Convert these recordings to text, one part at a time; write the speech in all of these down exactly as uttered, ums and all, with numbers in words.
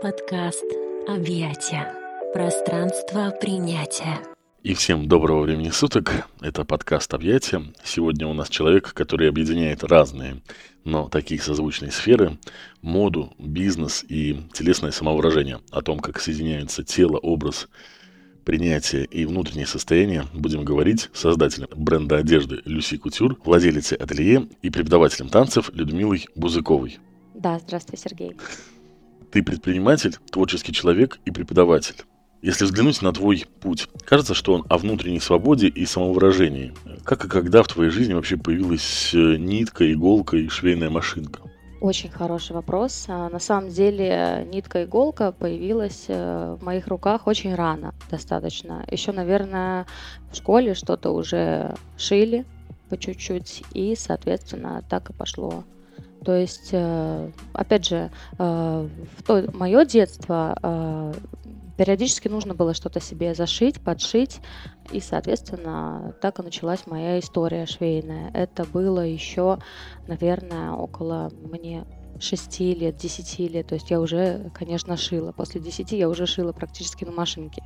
Подкаст «Объятия». Пространство принятия. И всем доброго времени суток. Это подкаст «Объятия». Сегодня у нас человек, который объединяет разные, но такие созвучные сферы: моду, бизнес и телесное самовыражение. О том, как соединяются тело, образ, принятие и внутреннее состояние, будем говорить с создателем бренда одежды Люси Кутюр, владелицей ателье и преподавателем танцев Людмилой Бузыковой. Да, здравствуй, Сергей. Ты предприниматель, творческий человек и преподаватель. Если взглянуть на твой путь, кажется, что он о внутренней свободе и самовыражении. Как и когда в твоей жизни вообще появилась нитка, иголка и швейная машинка? Очень хороший вопрос. А, На самом деле нитка-иголка появилась э, в моих руках очень рано достаточно. Еще, наверное, в школе что-то уже шили по чуть-чуть, и, соответственно, так и пошло. То есть, э, опять же, э, в то мое детство э, периодически нужно было что-то себе зашить, подшить, и, соответственно, так и началась моя история швейная. Это было еще, наверное, около мне шести лет, десяти лет. То есть я уже, конечно, шила. После десяти я уже шила практически на машинке.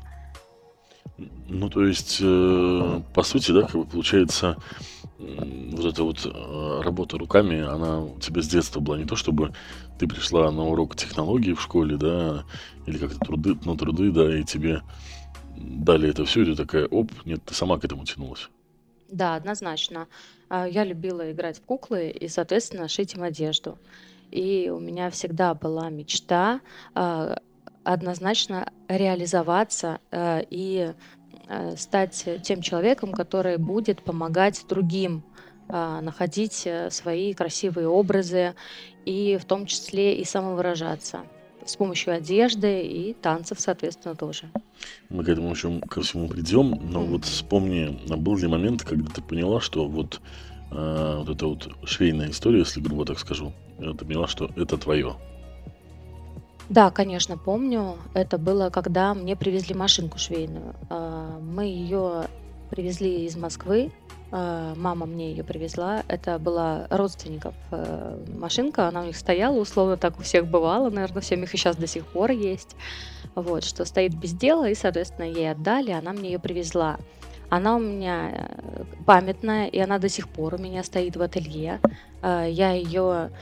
Ну, то есть, э, по сути, да, как бы получается, м, вот эта вот э, работа руками, она у тебя с детства была. Не то, чтобы ты пришла на урок технологии в школе, да, или как-то труды, на труды, да, и тебе дали это все, и ты такая: оп, нет, ты сама к этому тянулась. Да, однозначно. А, Я любила играть в куклы и, соответственно, шить им одежду. И у меня всегда была мечта а, однозначно реализоваться а, и а, стать тем человеком, который будет помогать другим а, находить э, свои красивые образы и в том числе и самовыражаться с помощью одежды и танцев, соответственно, тоже. Мы к этому еще ко всему придем, но вот Мгм. вспомни, а был ли момент, когда ты поняла, что вот, э, вот эта вот швейная история, если грубо так скажу, э, ты поняла, что это твое. Да, конечно, помню. Это было, когда мне привезли машинку швейную. А, Мы ее привезли из Москвы. а, Мама мне ее привезла. Это была родственников э, машинка. Она у них стояла, условно так у всех бывало. Наверное, у всем их и сейчас до сих пор есть. Вот, что стоит без дела, и, соответственно, ей отдали, она мне ее привезла. Она у меня э, памятная, и она до сих пор у меня стоит в ателье. А, Я ее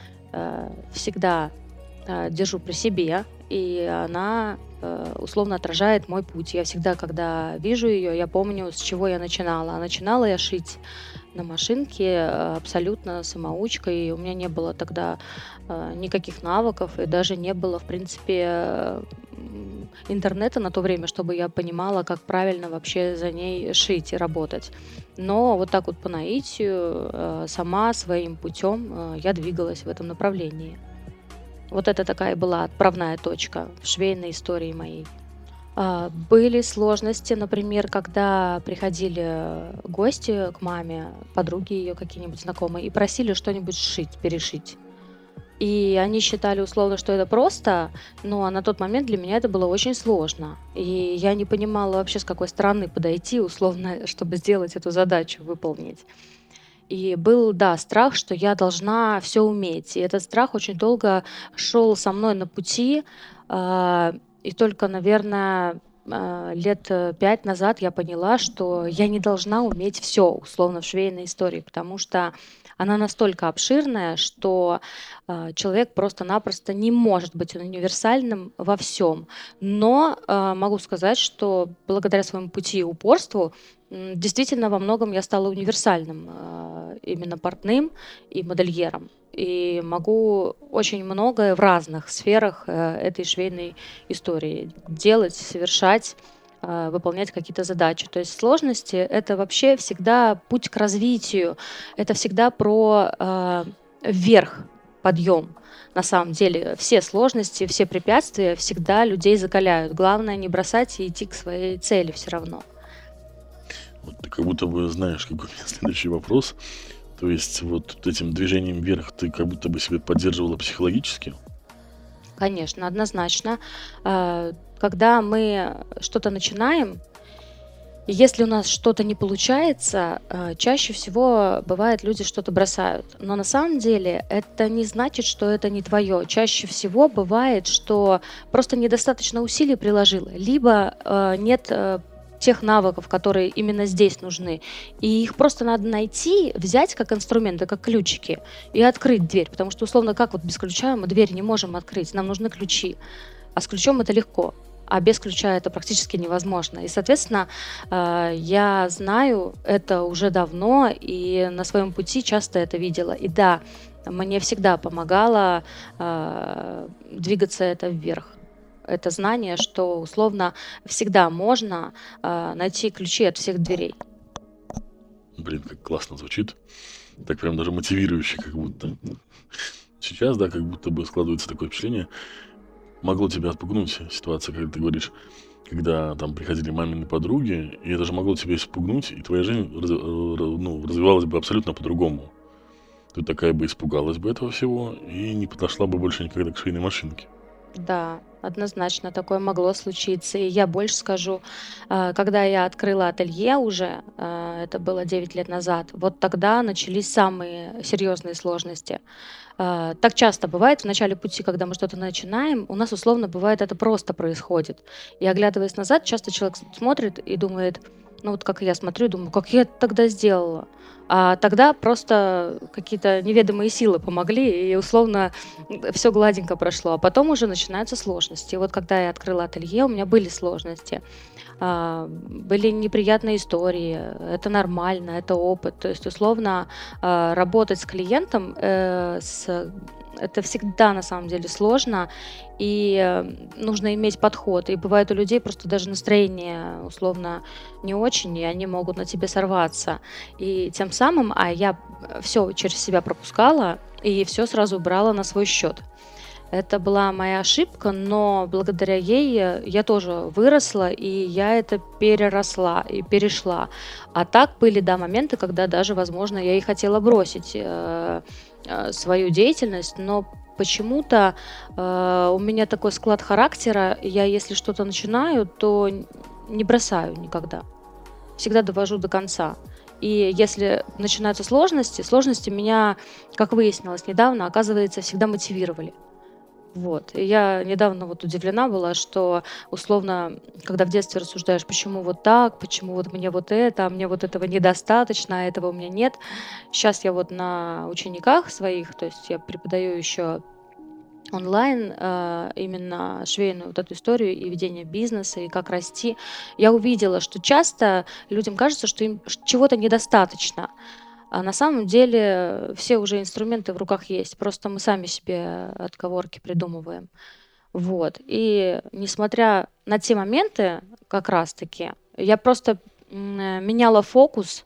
всегда э, держу при себе, и она э, условно отражает мой путь. Я всегда, когда вижу ее, я помню, с чего я начинала. А начинала я шить на машинке э, абсолютно самоучкой. И у меня не было тогда э, никаких навыков, и даже не было, в принципе, э, м, интернета на то время, чтобы я понимала, как правильно вообще за ней шить и работать. Но вот так вот по наитию, э, сама своим путем э, я двигалась в этом направлении. Вот это такая была отправная точка в швейной истории моей. А, Были сложности, например, когда приходили гости к маме, подруги ее какие-нибудь знакомые, и просили что-нибудь сшить, перешить. И они считали условно, что это просто, но на тот момент для меня это было очень сложно. И я не понимала вообще, с какой стороны подойти, условно, чтобы сделать эту задачу, выполнить. И был, да, страх, что я должна все уметь. И этот страх очень долго шел со мной на пути. а, И только, наверное, а, лет э, пять назад я поняла, что я не должна уметь все, условно, в швейной истории, потому что она настолько обширная, что а, человек просто-напросто не может быть универсальным во всем. Но а, могу сказать, что благодаря своему пути и упорству М, действительно, во многом я стала универсальным, а, именно портным и модельером. И могу очень многое в разных сферах э, этой швейной истории делать, совершать, а, выполнять какие-то задачи. То есть сложности — это вообще всегда путь к развитию, это всегда про а, вверх, подъем. На самом деле все сложности, все препятствия всегда людей закаляют. Главное не бросать и идти к своей цели все равно. Вот ты как будто бы знаешь, какой у меня следующий вопрос. То есть вот этим движением вверх ты как будто бы себя поддерживала психологически? Конечно, однозначно. А, Когда мы что-то начинаем, И если у нас что-то не получается, э, чаще всего бывает, люди что-то бросают. Но на самом деле это не значит, что это не твое. Чаще всего бывает, что просто недостаточно усилий приложила, либо э, нет э, тех навыков, которые именно здесь нужны. И их просто надо найти, взять как инструменты, как ключики и открыть дверь. Потому что, условно, как вот без ключа мы дверь не можем открыть, нам нужны ключи. А с ключом это легко. А без ключа это практически невозможно. И, соответственно, э, я знаю это уже давно и на своем пути часто это видела. И да, мне всегда помогало э, двигаться это вверх. Это знание, что условно всегда можно э, найти ключи от всех дверей. Блин, как классно звучит. Так прям даже мотивирующе, как будто. Сейчас, да, как будто бы складывается такое впечатление. Могло тебя отпугнуть ситуация, как ты говоришь, когда там приходили мамины подруги, и это же могло тебя испугнуть, и твоя жизнь раз- ну, развивалась бы абсолютно по-другому. Ты такая бы испугалась бы этого всего и не подошла бы больше никогда к швейной машинке. Да, однозначно такое могло случиться. И я больше скажу, э, когда я открыла ателье уже, э, это было девять лет назад, вот тогда начались самые серьезные сложности. Э, Так часто бывает в начале пути, когда мы что-то начинаем, у нас условно бывает это просто происходит. И оглядываясь назад, часто человек с- смотрит и думает, ну вот как я смотрю, и думаю, как я это тогда сделала. А тогда просто какие-то неведомые силы помогли, и условно все гладенько прошло. А потом уже начинаются сложности. И вот когда я открыла ателье, у меня были сложности. А, Были неприятные истории, это нормально, это опыт. То есть, условно, а, работать с клиентом, э, с- это всегда на самом деле сложно, и э, нужно иметь подход. И бывает у людей просто даже настроение условно не очень, и они могут на тебе сорваться. И тем самым, а я все через себя пропускала и все сразу брала на свой счет. Это была моя ошибка, но благодаря ей э, я тоже выросла, и я это переросла и перешла. А так были, да, моменты, когда даже, возможно, я и хотела бросить э, э, свою деятельность, но почему-то э, у меня такой склад характера, я если что-то начинаю, то н- не бросаю никогда, всегда довожу до конца. И если начинаются сложности, сложности меня, как выяснилось недавно, оказывается, всегда мотивировали. Вот. И я недавно вот удивлена была, что условно, когда в детстве рассуждаешь, почему вот так, почему вот мне вот это, а мне вот этого недостаточно, а этого у меня нет. Сейчас я вот на учениках своих, то есть я преподаю еще онлайн э, именно швейную вот эту историю и ведение бизнеса, и как расти. Я увидела, что часто людям кажется, что им ш- чего-то недостаточно. А на самом деле все уже инструменты в руках есть, просто мы сами себе отговорки придумываем. Вот. И несмотря на те моменты, как раз-таки, я просто м, э, меняла фокус,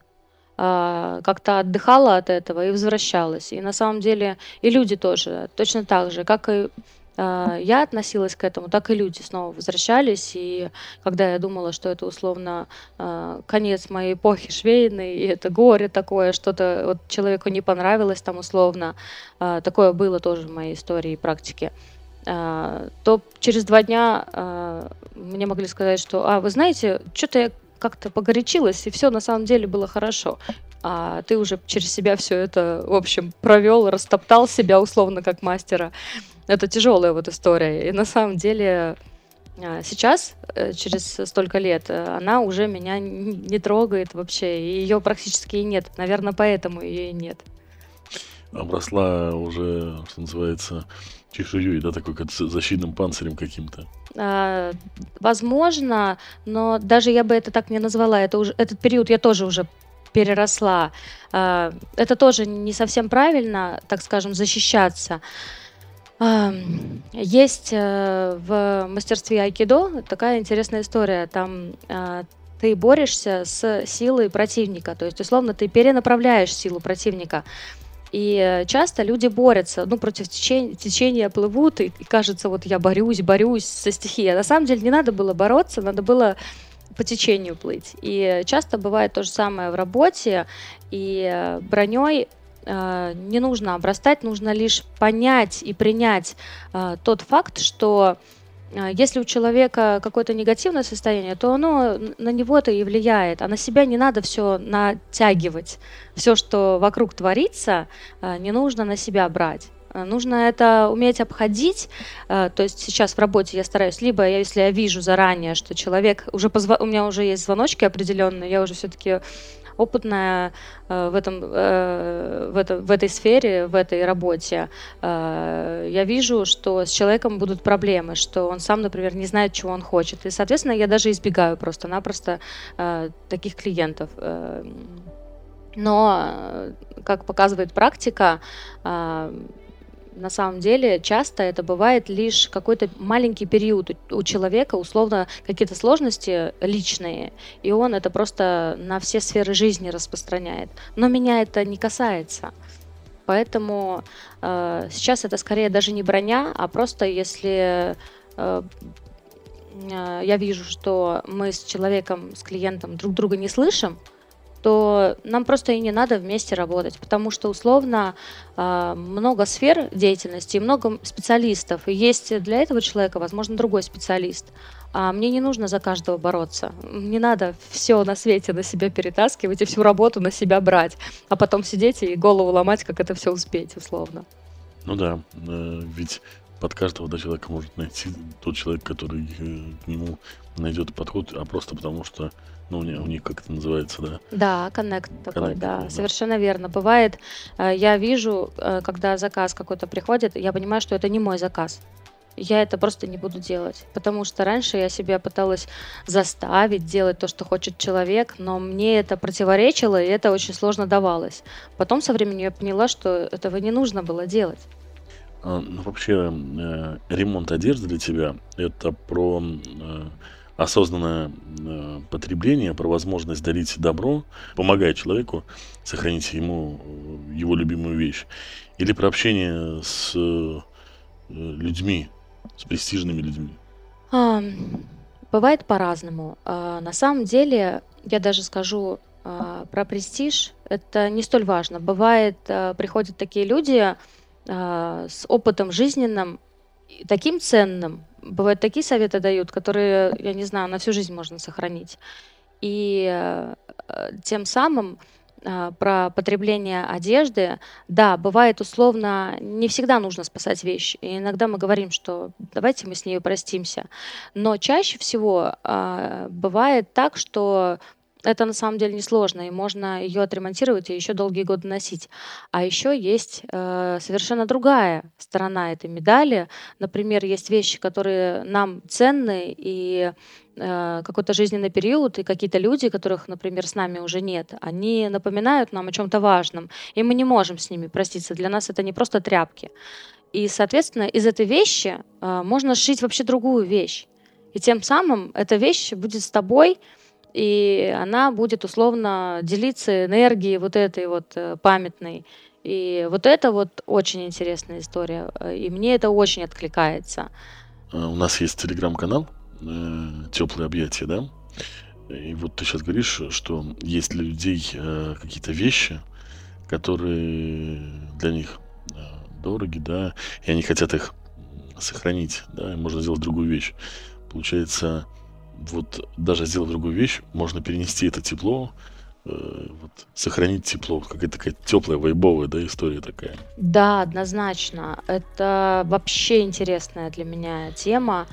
а, как-то отдыхала от этого и возвращалась. И на самом деле и люди тоже точно так же, как и а, я относилась к этому, так и люди снова возвращались. И когда я думала, что это условно а, конец моей эпохи швейной, и это горе такое, что-то вот человеку не понравилось там условно, а, такое было тоже в моей истории и практике, а, то через два дня а, мне могли сказать, что, а вы знаете, что-то я как-то погорячилась, и все на самом деле было хорошо. А ты уже через себя все это, в общем, провел, растоптал себя условно как мастера. Это тяжелая вот история. И на самом деле а, сейчас, э, через столько лет, э, она уже меня н- не трогает вообще. И ее практически и нет. Наверное, поэтому ее и нет. Обросла уже, что называется, чешуей, да, такой как с- защитным панцирем каким-то. А, Возможно, но даже я бы это так не назвала. Это уже, этот период я тоже уже переросла. А, Это тоже не совсем правильно, так скажем, защищаться. Ам, Есть э, в мастерстве айкидо такая интересная история. Там а, ты борешься с силой противника, то есть, условно, ты перенаправляешь силу противника. И э, часто люди борются, ну, против течения, течения плывут, и, и кажется, вот я борюсь, борюсь со стихией. А на самом деле не надо было бороться, надо было по течению плыть. И часто бывает то же самое в работе, и э, броней э, не нужно обрастать, нужно лишь понять и принять э, тот факт, что А, Если у человека какое-то негативное состояние, то оно н- на него-то и влияет, а на себя не надо все натягивать. Все, что вокруг творится, а, не нужно на себя брать. А, Нужно это уметь обходить. А, То есть сейчас в работе я стараюсь, либо я, если я вижу заранее, что человек уже позва... у меня уже есть звоночки определенные, я уже все-таки опытная э, в этом, э, в это- в этой сфере, в этой работе. Э, Я вижу, что с человеком будут проблемы, что он сам, например, не знает, чего он хочет. И, соответственно, я даже избегаю просто-напросто э, таких клиентов. Э, Но, э, как показывает практика, а, на самом деле часто это бывает лишь какой-то маленький период у у человека, условно, какие-то сложности личные, и он это просто на все сферы жизни распространяет. Но меня это не касается. Поэтому э, сейчас это скорее даже не броня, а просто если э, э, я вижу, что мы с человеком, с клиентом друг друга не слышим, то нам просто и не надо вместе работать, потому что условно а, много сфер деятельности и много специалистов. И есть для этого человека, возможно, другой специалист. А мне не нужно за каждого бороться. Не надо все на свете на себя перетаскивать и всю работу на себя брать, а потом сидеть и голову ломать, как это все успеть, условно. Ну да, э, ведь под каждого да, человека может найти тот человек, который э, к нему найдет подход, а просто потому что, ну, у них, у них как это называется, да, Да, коннект такой, коннект да, такой, да. совершенно верно. Бывает, э, я вижу, э, когда заказ какой-то приходит, я понимаю, что это не мой заказ. Я это просто не буду делать, потому что раньше я себя пыталась заставить делать то, что хочет человек, но мне это противоречило, и это очень сложно давалось. Потом со временем я поняла, что этого не нужно было делать. А, ну, вообще, э, ремонт одежды для тебя это про э, осознанное э, потребление, про возможность дарить добро, помогая человеку сохранить ему э, его любимую вещь, или про общение с э, людьми, с престижными людьми. А, Бывает по-разному. А, На самом деле, я даже скажу а, про престиж, это не столь важно. Бывает, а, приходят такие люди а, с опытом жизненным, и таким ценным. Бывают такие советы дают, которые, я не знаю, на всю жизнь можно сохранить. И э, э, тем самым а, про потребление одежды, да, бывает условно, не всегда нужно спасать вещь. И иногда мы говорим, что давайте мы с ней простимся. Но чаще всего а, бывает так, что это на самом деле несложно, и можно ее отремонтировать и еще долгие годы носить. А еще есть э, совершенно другая сторона этой медали. Например, есть вещи, которые нам ценны, и э, какой-то жизненный период, и какие-то люди, которых, например, с нами уже нет, они напоминают нам о чем-то важном, и мы не можем с ними проститься. Для нас это не просто тряпки. И, соответственно, из этой вещи э, можно сшить вообще другую вещь. И тем самым эта вещь будет с тобой, и она будет условно делиться энергией вот этой вот э, памятной. И вот это вот очень интересная история, э, и мне это очень откликается. А, У нас есть телеграм-канал «Теплые объятия», да? И вот ты сейчас говоришь, что есть для людей э, какие-то вещи, которые для них э, дороги, да, и они хотят их м, сохранить, да, и можно сделать другую вещь. Получается, вот даже сделав другую вещь, можно перенести это тепло, э, вот, сохранить тепло, какая-то такая теплая, вайбовая, да, история такая. Да, однозначно. Это вообще интересная для меня тема.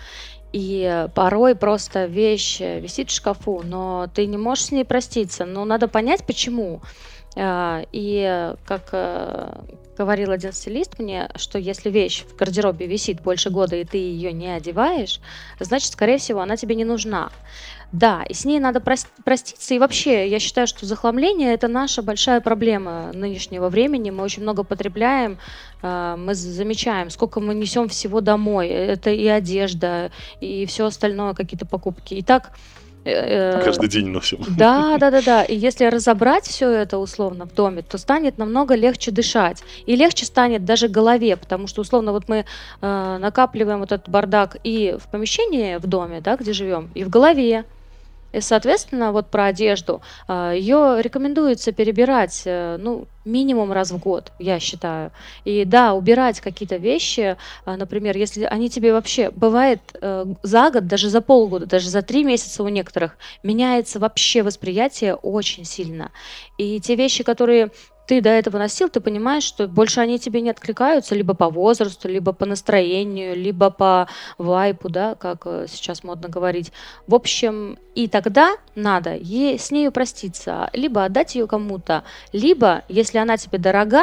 И порой просто вещь э, висит в шкафу, но ты не можешь с ней проститься. Но надо понять, почему. А, И э, как э, говорил один стилист мне, что если вещь в гардеробе висит больше года, и ты ее не одеваешь, значит, скорее всего, она тебе не нужна. Да, и с ней надо прос- проститься. И вообще, я считаю, что захламление– это наша большая проблема нынешнего времени. Мы очень много потребляем, а, мы з- замечаем, сколько мы несем всего домой. Это и одежда, и все остальное, какие-то покупки. И так, э, Каждый день носим. да, да, да, да. И если разобрать все это условно в доме, то станет намного легче дышать. И легче станет даже голове, потому что условно вот мы э, накапливаем вот этот бардак и в помещении в доме, да, где живем, и в голове. И, соответственно, вот про одежду, а, ее рекомендуется перебирать, э, ну, минимум раз в год, я считаю. И да, убирать какие-то вещи, а, например, если они тебе вообще бывает э, за год, даже за полгода, даже за три месяца у некоторых меняется вообще восприятие очень сильно. И те вещи, которые ты до этого носил, ты понимаешь, что больше они тебе не откликаются либо по возрасту, либо по настроению, либо по вайпу, да, как э, сейчас модно говорить. В общем, и тогда надо е- с нею проститься, либо отдать ее кому-то, либо, если она тебе дорога,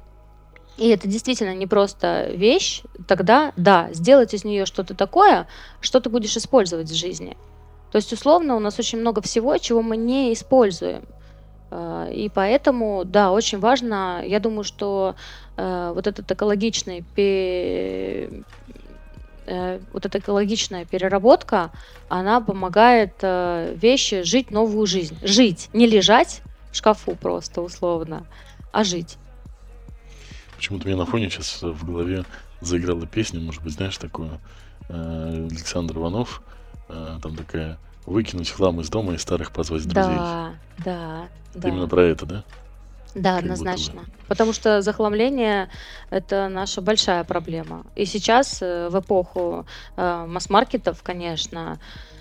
и это действительно не просто вещь, тогда да, сделать из нее что-то такое, что ты будешь использовать в жизни. То есть, условно, у нас очень много всего, чего мы не используем. А, И поэтому, да, очень важно, я думаю, что э, вот этот экологичный, пе- э, вот эта экологичная переработка, она помогает э, вещи жить новую жизнь. Жить, не лежать в шкафу просто условно, а жить. Почему-то у меня на фоне сейчас в голове заиграла песня, может быть, знаешь, такую, э, Александр Иванов, э, там такая «Выкинуть хлам из дома и старых позвать друзей». Да, да, Это именно да. про это, да? Да, Как будто бы. однозначно. Потому что захламление– это наша большая проблема. И сейчас, э, в эпоху э, масс-маркетов, конечно,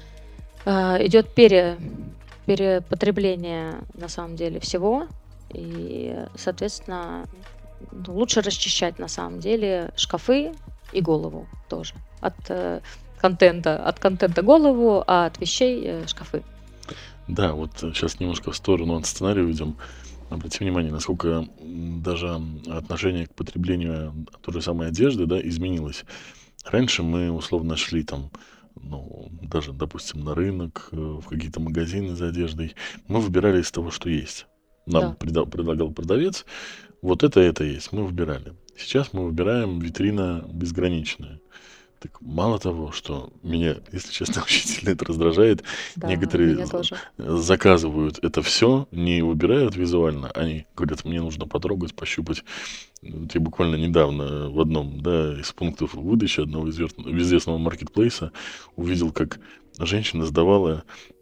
э, идет пере, перепотребление на самом деле всего. И, соответственно, ну, лучше расчищать на самом деле шкафы и голову тоже. От э, контента, от контента голову, а от вещей э, шкафы. Да, вот сейчас немножко в сторону от сценария уйдем. Обрати внимание, насколько м, даже м, отношение к потреблению той же самой одежды, да, изменилось. Раньше мы условно шли там, ну, даже, допустим, на рынок, э, в какие-то магазины за одеждой. Мы выбирали из того, что есть. Нам Да. преда- предлагал продавец, вот это, это есть, мы выбирали. Сейчас мы выбираем витрина безграничная. Так мало того, что меня, если честно, очень сильно это раздражает, Да, некоторые меня з- тоже. заказывают это все, не выбирают визуально, они говорят, мне нужно потрогать, пощупать. Вот я буквально недавно в одном, да, из пунктов выдачи одного известного, известного маркетплейса увидел, как женщина сдавала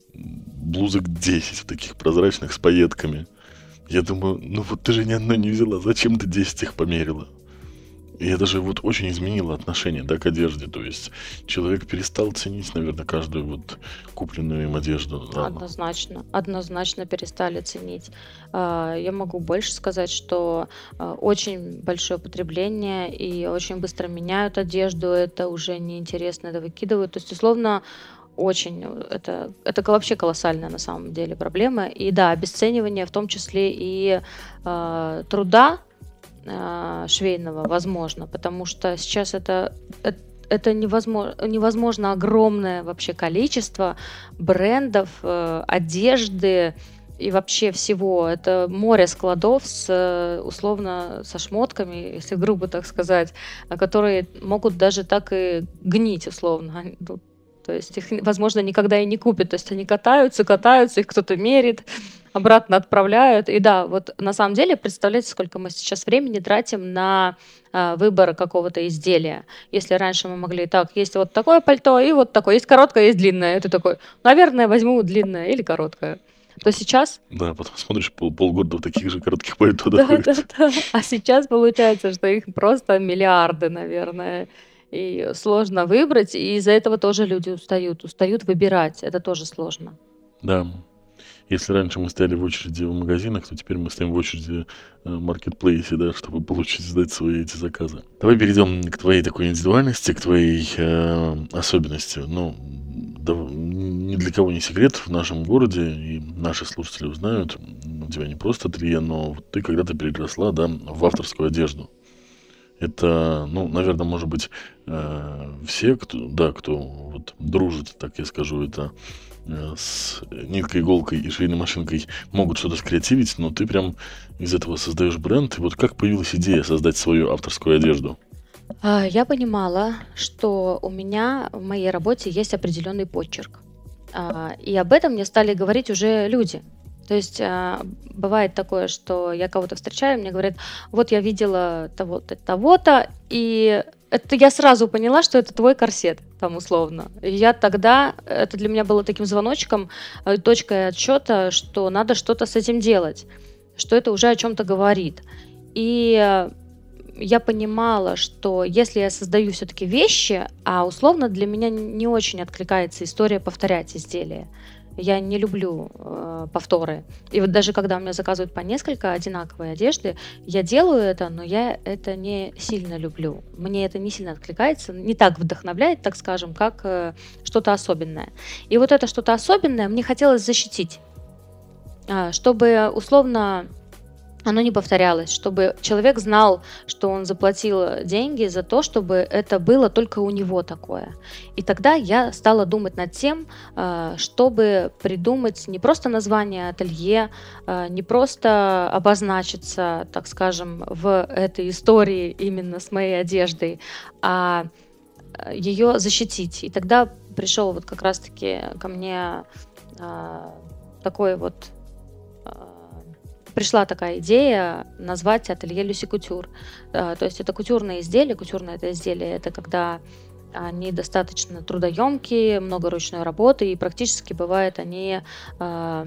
блузок десять таких прозрачных с пайетками. Я думаю, ну вот ты же ни одной не взяла, зачем ты десять их померила? И это же вот очень изменило отношение, да, к одежде. То есть человек перестал ценить, наверное, каждую вот купленную им одежду. А, Однозначно, однозначно перестали ценить. А, Я могу больше сказать, что а, очень большое потребление и очень быстро меняют одежду, это уже неинтересно, это выкидывают. То есть, условно, очень э, это, это ко- вообще колоссальная на самом деле проблема. И да, обесценивание в том числе и а, труда а, швейного возможно, потому что сейчас это, эт- это невозможно, невозможно огромное вообще количество брендов, э, одежды и вообще всего. Это море складов с, э, условно, со шмотками, если грубо так сказать, а, которые могут даже так и гнить, условно. Они, ну, то есть их, возможно, никогда и не купят. То есть они катаются, катаются, их кто-то мерит, обратно отправляют. И да, вот на самом деле, представляете, сколько мы сейчас времени тратим на а, выбор какого-то изделия. Если раньше мы могли, так, есть вот такое пальто и вот такое, есть короткое, есть длинное. И ты такой, наверное, возьму длинное или короткое. То сейчас, да, потом смотришь, пол- полгода в таких же коротких пальто да, да, доходит. да. А сейчас получается, что их просто миллиарды, наверное. И сложно выбрать, и из-за этого тоже люди устают. Устают выбирать. Это тоже сложно. Да. Если раньше мы стояли в очереди в магазинах, то теперь мы стоим в очереди э, в маркетплейсе, да, чтобы получить, сдать свои эти заказы. Давай перейдем к твоей такой индивидуальности, к твоей э, особенности. Ну, да, ни для кого не секрет, в нашем городе, и наши слушатели узнают, м, у тебя не просто ателье, но вот ты когда-то переросла, да, в авторскую одежду. Это, ну, наверное, может быть, э, все, кто, да, кто вот дружит, так я скажу, это э, с ниткой, иголкой и швейной машинкой, могут что-то скреативить, но ты прям из этого создаешь бренд. И вот как появилась идея создать свою авторскую одежду? А, Я понимала, что у меня в моей работе есть определенный почерк. А, И об этом мне стали говорить уже люди. То есть а, бывает такое, что я кого-то встречаю, мне говорят, вот я видела того-то, того-то, и это я сразу поняла, что это твой корсет, там условно. И я тогда, это для меня было таким звоночком, э, точкой отсчета, что надо что-то с этим делать, что это уже о чем-то говорит. И э, я понимала, что если я создаю все-таки вещи, а условно для меня не очень откликается история повторять изделия. Я не люблю э, повторы. И вот даже когда у меня заказывают по несколько одинаковой одежды, я делаю это, но я это не сильно люблю. Мне это не сильно откликается, не так вдохновляет, так скажем, как э, что-то особенное. И вот это что-то особенное мне хотелось защитить, э, чтобы условно оно не повторялось, чтобы человек знал, что он заплатил деньги за то, чтобы это было только у него такое. И тогда я стала думать над тем, э, чтобы придумать не просто название ателье, э, не просто обозначиться, так скажем, в этой истории именно с моей одеждой, а э, ее защитить. И тогда пришел вот как раз-таки ко мне э, такой вот э, пришла такая идея назвать ателье Люси Кутюр. Э, То есть это кутюрные изделия. Кутюрное это изделие, это когда они достаточно трудоемкие, много ручной работы, и практически бывает они э,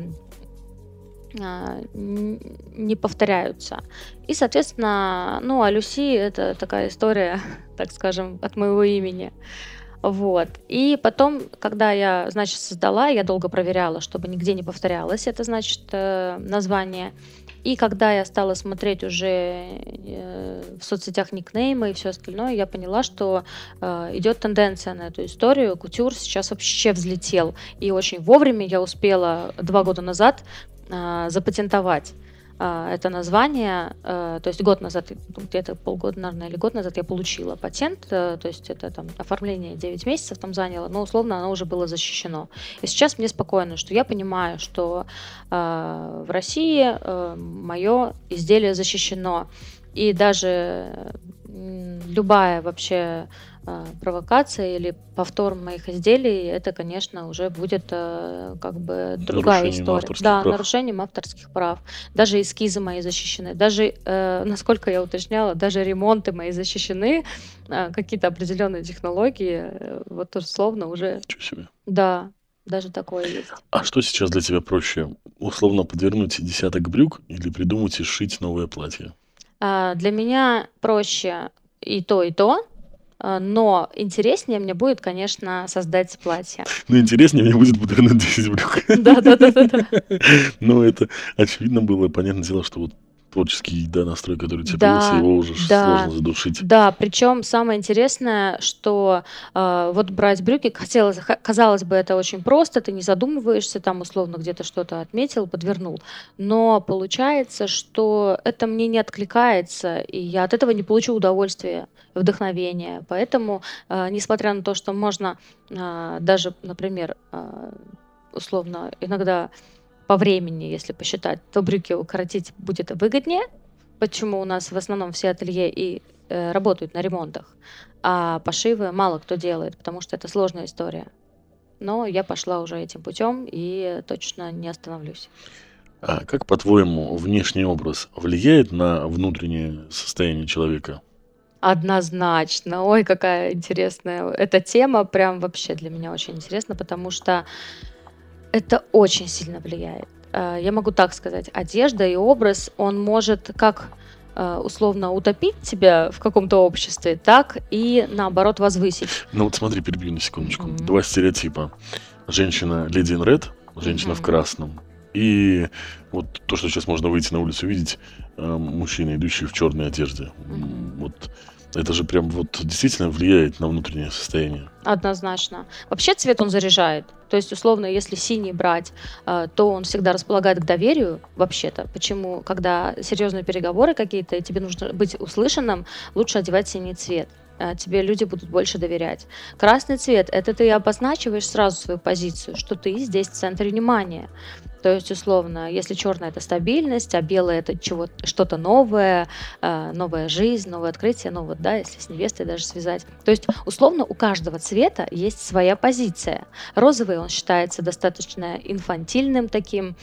э, н- не повторяются. И, соответственно, ну, а Люси это такая история, так скажем, от моего имени. Вот. И потом, когда я, значит, создала, я долго проверяла, чтобы нигде не повторялось это, значит, э, название. И когда я стала смотреть уже э, в соцсетях никнеймы и все остальное, я поняла, что э, идет тенденция на эту историю. Кутюр сейчас вообще взлетел. И очень вовремя я успела два года назад э, запатентовать а, это название. э, То есть год назад, ну, где-то полгода, наверное, или год назад я получила патент. э, То есть это там оформление девять месяцев там заняло, но условно оно уже было защищено. И сейчас мне спокойно, что я понимаю, что э, в России мое изделие защищено. И даже м, любая вообще э, провокация или повтор моих изделий, это, конечно, уже будет э, как бы другая Нарушением история. авторских Да, прав. нарушением авторских прав. Даже эскизы мои защищены. Даже, э, насколько я уточняла, даже ремонты мои защищены. э, Какие-то определенные технологии, э, вот условно уже, Ничего себе. да, даже такое есть. А что сейчас для тебя проще? Условно подвернуть десяток брюк или придумать и сшить новое платье? А, Для меня проще и то, и то, а, но интереснее мне будет, конечно, создать платье. Ну, интереснее мне будет подвернуть десять брюк. Да, да, да, да, да. Но это очевидно было. Понятное дело, что вот творческий, да, настрой, который у тебя появился, Да, его уже ж да, сложно задушить. да. Причем самое интересное, что э, вот брать брюки, хотелось, ха- казалось бы, это очень просто, ты не задумываешься, там условно где-то что-то отметил, подвернул. Но получается, что это мне не откликается, и я от этого не получу удовольствия, вдохновения. Поэтому, э, несмотря на то, что можно э, даже, например, э, условно, иногда по времени, если посчитать, то брюки укоротить будет выгоднее. Почему у нас в основном все ателье и э, работают на ремонтах, а пошивы мало кто делает, потому что это сложная история. Но я пошла уже этим путем и точно не остановлюсь. А как, по-твоему, внешний образ влияет на внутреннее состояние человека? Однозначно. Ой, какая интересная эта тема, прям вообще для меня очень интересна, потому что это очень сильно влияет. Э, Я могу так сказать, одежда и образ, он может как э, условно утопить тебя в каком-то обществе, так и наоборот возвысить. Ну вот смотри, перебью на секундочку. Мгм. Два стереотипа. Женщина леди in red, женщина в Мгм. красном. И вот то, что сейчас можно выйти на улицу и увидеть, э, мужчина, идущий в черной одежде. М, Мгм. Вот это же прям вот действительно влияет на внутреннее состояние. Однозначно. Вообще цвет он заряжает. То есть, условно, если синий брать, э, то он всегда располагает к доверию, вообще-то. Почему, когда серьезные переговоры какие-то, и тебе нужно быть услышанным, лучше одевать синий цвет. Э, Тебе люди будут больше доверять. Красный цвет — это ты обозначиваешь сразу свою позицию, что ты здесь в центре внимания. То есть, условно, если черное — это стабильность, а белое — это чего, что-то новое, э, новая жизнь, новое открытие, ну вот, да, если с невестой даже связать. То есть, условно, у каждого цвета есть своя позиция. Розовый, он считается достаточно инфантильным таким,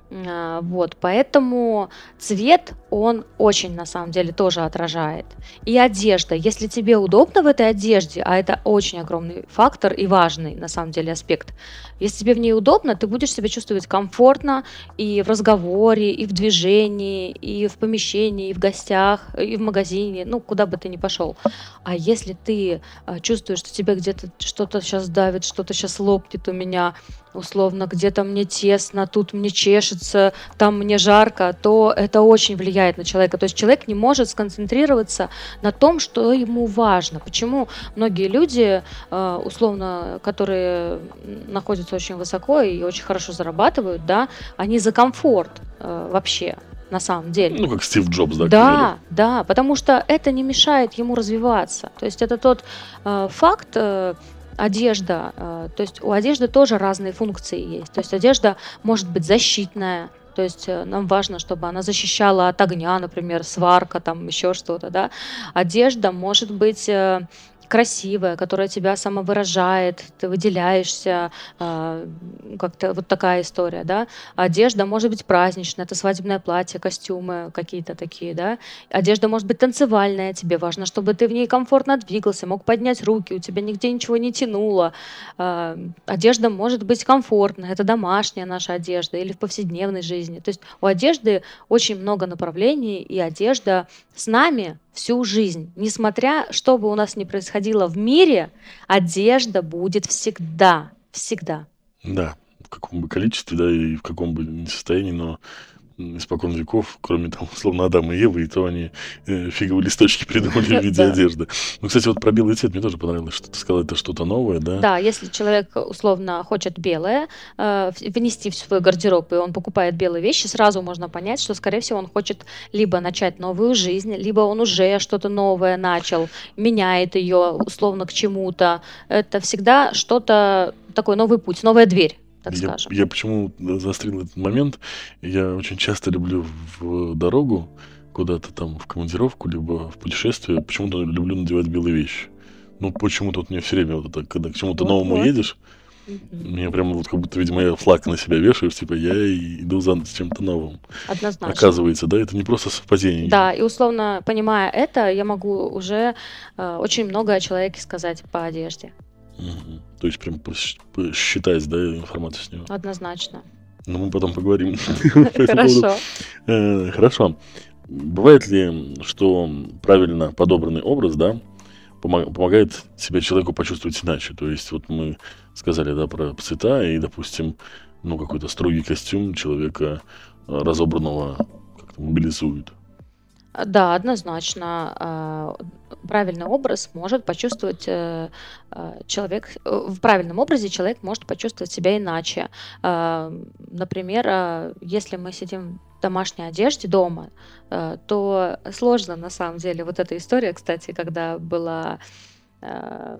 А, Вот, поэтому цвет, он очень, на самом деле, тоже отражает. И одежда. Если тебе удобно в этой одежде, а это очень огромный фактор и важный, на самом деле, аспект. Если тебе в ней удобно, ты будешь себя чувствовать комфортно и в разговоре, и в движении, и в помещении, и в гостях, и в магазине, ну, куда бы ты ни пошел. А если ты а, чувствуешь, что тебе где-то что-то сейчас давит, что-то сейчас лопнет у меня, условно, где-то мне тесно, тут мне чешется, там мне жарко, то это очень влияет на человека. То есть человек не может сконцентрироваться на том, что ему важно. Почему многие люди, э, условно, которые м, находятся очень высоко и очень хорошо зарабатывают, да, они за комфорт э, вообще на самом деле. Ну, как Стив Джобс, да, к примеру. Да, да, потому что это не мешает ему развиваться. То есть это тот э, факт, э, одежда, э, то есть у одежды тоже разные функции есть. То есть одежда может быть защитная, то есть э, нам важно, чтобы она защищала от огня, например, сварка, там еще что-то, да. Одежда может быть э, красивая, которая тебя самовыражает, ты выделяешься, а, как-то вот такая история, да. Одежда может быть праздничная, это свадебное платье, костюмы какие-то такие, да. Одежда может быть танцевальная, тебе важно, чтобы ты в ней комфортно двигался, мог поднять руки, у тебя нигде ничего не тянуло. А, Одежда может быть комфортная, это домашняя наша одежда или в повседневной жизни. То есть у одежды очень много направлений, и одежда с нами всю жизнь. Несмотря, что бы у нас ни происходило в мире, одежда будет всегда. Всегда. Да, в каком бы количестве, да, и в каком бы ни состоянии, но м, испокон веков, кроме там, условно, Адама и Евы, и то они э, фиговые листочки придумали в виде Да. одежды. Ну, кстати, вот про белый цвет мне тоже понравилось, что ты сказал, это что-то новое, да? Да, если человек условно хочет белое э, в- внести в свой гардероб, и он покупает белые вещи, сразу можно понять, что, скорее всего, он хочет либо начать новую жизнь, либо он уже что-то новое начал, меняет ее условно к чему-то. Это всегда что-то такой новый путь, новая дверь, так Я, скажем. я почему заострил этот момент? Я очень часто люблю в дорогу куда-то там в командировку, либо в путешествие, почему-то люблю надевать белые вещи. Ну, почему-то вот мне все время вот это, когда к чему-то новому Вот-вот. едешь, Мгм. мне прямо вот как будто, видимо, я флаг на себя вешаю, типа я и иду за чем-то новым. Однозначно. Оказывается, да, это не просто совпадение. Да, и условно понимая это, я могу уже э, очень много о человеке сказать по одежде. Мгм. То есть прям пос- посчитать, да, информацию с него. Однозначно. Но мы потом поговорим по этому поводу. Хорошо. Э, Хорошо. Бывает ли, что правильно подобранный образ, да, помо- помогает себя человеку почувствовать иначе? То есть вот мы сказали, да, про цвета, и, допустим, ну, какой-то строгий костюм человека э, разобранного как-то мобилизует. А, Да, однозначно. а, Правильный образ может почувствовать э, а, человек, э, в правильном образе человек может почувствовать себя иначе. А, Например, а, если мы сидим в домашней одежде дома, э, то сложно на самом деле. Вот эта история, кстати, когда была а,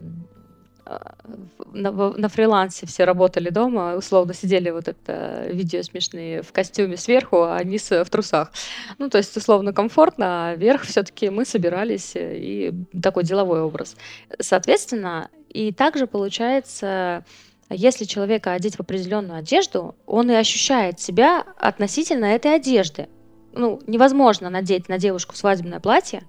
а, в- на, во- на фрилансе все работали дома, условно сидели вот это видео смешные в костюме сверху, а низ э, в трусах. Ну, то есть, условно, комфортно, а верх все-таки мы собирались, э, и такой деловой образ. Соответственно, и также получается, если человека одеть в определенную одежду, он и ощущает себя относительно этой одежды. Ну, невозможно надеть на девушку свадебное платье,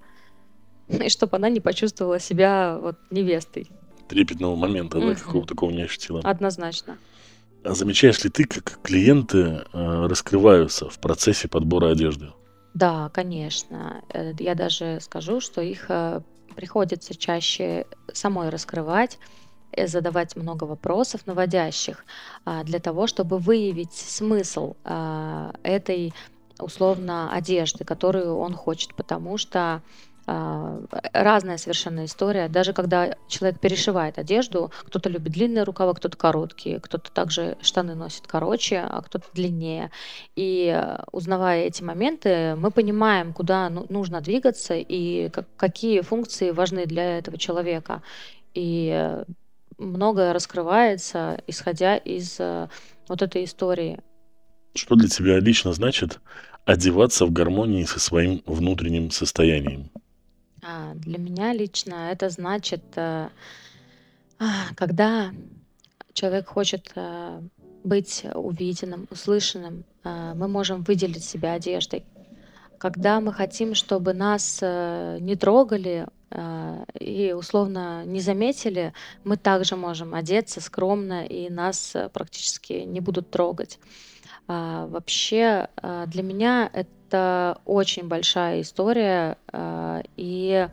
и чтобы она не почувствовала себя вот невестой. Трепетного момента, да, Мгм. какого такого не ощутила. Однозначно. А замечаешь ли ты, как клиенты э, раскрываются в процессе подбора одежды? Да, конечно. Э, Я даже скажу, что их э, приходится чаще самой раскрывать, э, задавать много вопросов наводящих, а, для того, чтобы выявить смысл а, этой условно одежды, которую он хочет, потому что а, разная совершенно история. Даже когда человек перешивает одежду, кто-то любит длинные рукава, кто-то короткие, кто-то также штаны носит короче, а кто-то длиннее. И э, узнавая эти моменты, мы понимаем, куда ну- нужно двигаться и как- какие функции важны для этого человека. И э, многое раскрывается, исходя из э, вот этой истории. Что для тебя лично значит одеваться в гармонии со своим внутренним состоянием? А, Для меня лично это значит, э, а, когда человек хочет э, быть увиденным, услышанным, э, мы можем выделить себя одеждой. Когда мы хотим, чтобы нас э, не трогали э, и условно не заметили, мы также можем одеться скромно, и нас э, практически не будут трогать. А, вообще, а, для меня это очень большая история, а, и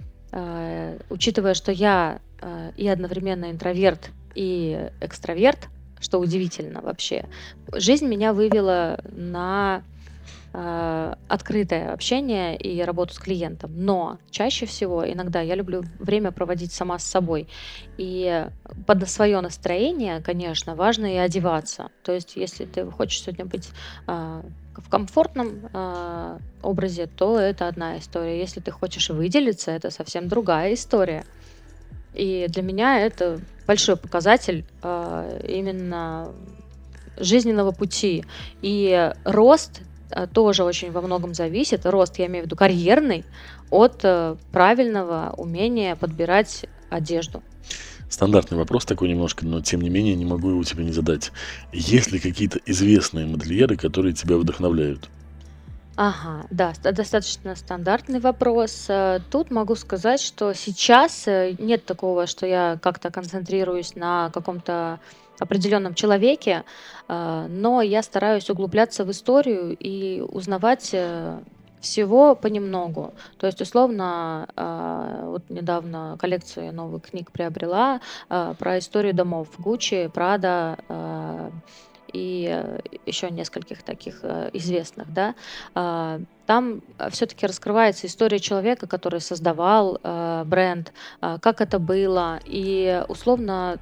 а, учитывая, что я а, и одновременно интроверт, и экстраверт, что удивительно вообще, жизнь меня вывела на а, открытое общение и работу с клиентом. Но чаще всего, иногда я люблю время проводить сама с собой. И под свое настроение, конечно, важно и одеваться. То есть, если ты хочешь сегодня быть а, в комфортном а, образе, то это одна история. Если ты хочешь выделиться, это совсем другая история. И для меня это большой показатель а, именно жизненного пути. И рост э, тоже очень во многом зависит, рост, я имею в виду карьерный, от э, правильного умения подбирать одежду. Стандартный вопрос такой немножко, но тем не менее не могу его тебе не задать. Есть ли какие-то известные модельеры, которые тебя вдохновляют? Ага, да, ст- достаточно стандартный вопрос. Э, Тут могу сказать, что сейчас э, нет такого, что я как-то концентрируюсь на каком-то определенном человеке, э, но я стараюсь углубляться в историю и узнавать э, всего понемногу. То есть, условно, а, вот недавно коллекцию новых книг приобрела а, про историю домов Гуччи, Прада, а, и еще нескольких таких э, известных, да, а, там все-таки раскрывается история человека, который создавал э, бренд, а, как это было, и условно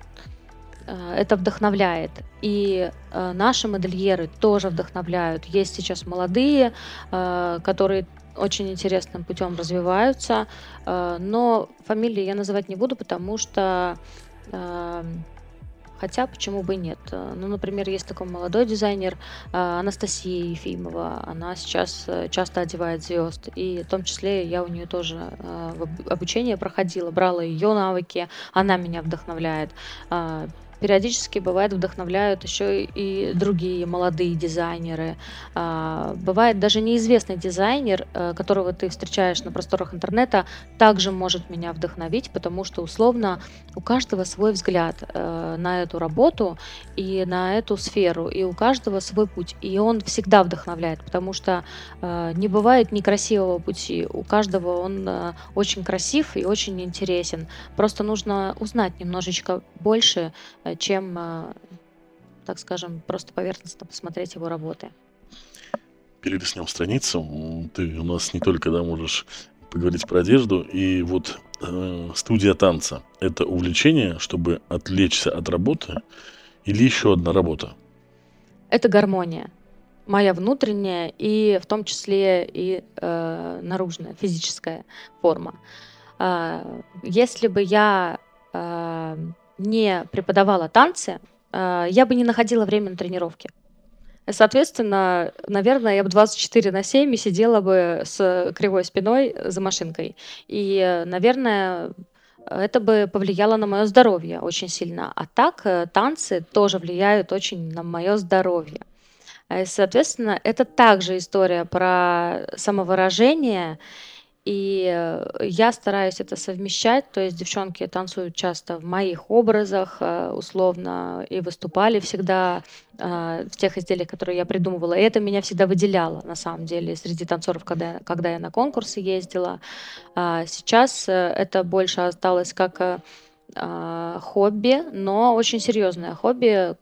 э, это вдохновляет. И э, наши модельеры тоже вдохновляют. Есть сейчас молодые, э, которые очень интересным путем развиваются, э, но фамилии я называть не буду, потому что э, хотя, почему бы и нет? Э, Ну, например, есть такой молодой дизайнер э, Анастасия Ефимова. Она сейчас э, часто одевает звезд. И в том числе я у нее тоже э, в об- обучение проходила, брала ее навыки. Она меня вдохновляет. А, Периодически бывает вдохновляют еще и другие молодые дизайнеры. А, Бывает даже неизвестный дизайнер, э, которого ты встречаешь на просторах интернета, также может меня вдохновить, потому что условно у каждого свой взгляд э, на эту работу и на эту сферу, и у каждого свой путь. И он всегда вдохновляет, потому что э, не бывает некрасивого пути. У каждого он э, очень красив и очень интересен. Просто нужно узнать немножечко больше, э, чем, э, так скажем, просто поверхностно посмотреть его работы. Перелистнем страницу. М, Ты у нас не только, да, можешь поговорить про одежду. И вот э, студия танца– это увлечение, чтобы отвлечься от работы, или еще одна работа? Это гармония. Моя внутренняя и в том числе и э, наружная, физическая форма. А, Если бы я а, не преподавала танцы, а, я бы не находила время на тренировки. Соответственно, наверное, я бы двадцать четыре на семь сидела бы с кривой спиной за машинкой. И, э, наверное, это бы повлияло на мое здоровье очень сильно. А так э, танцы тоже влияют очень на мое здоровье. А, и, соответственно, это также история про самовыражение, и э, я стараюсь это совмещать, то есть девчонки танцуют часто в моих образах, э, условно, и выступали всегда э, в тех изделиях, которые я придумывала. И это меня всегда выделяло, на самом деле, среди танцоров, когда, я- когда я на конкурсы ездила. А сейчас э, это больше осталось как э, а, хобби, но очень серьезное хобби.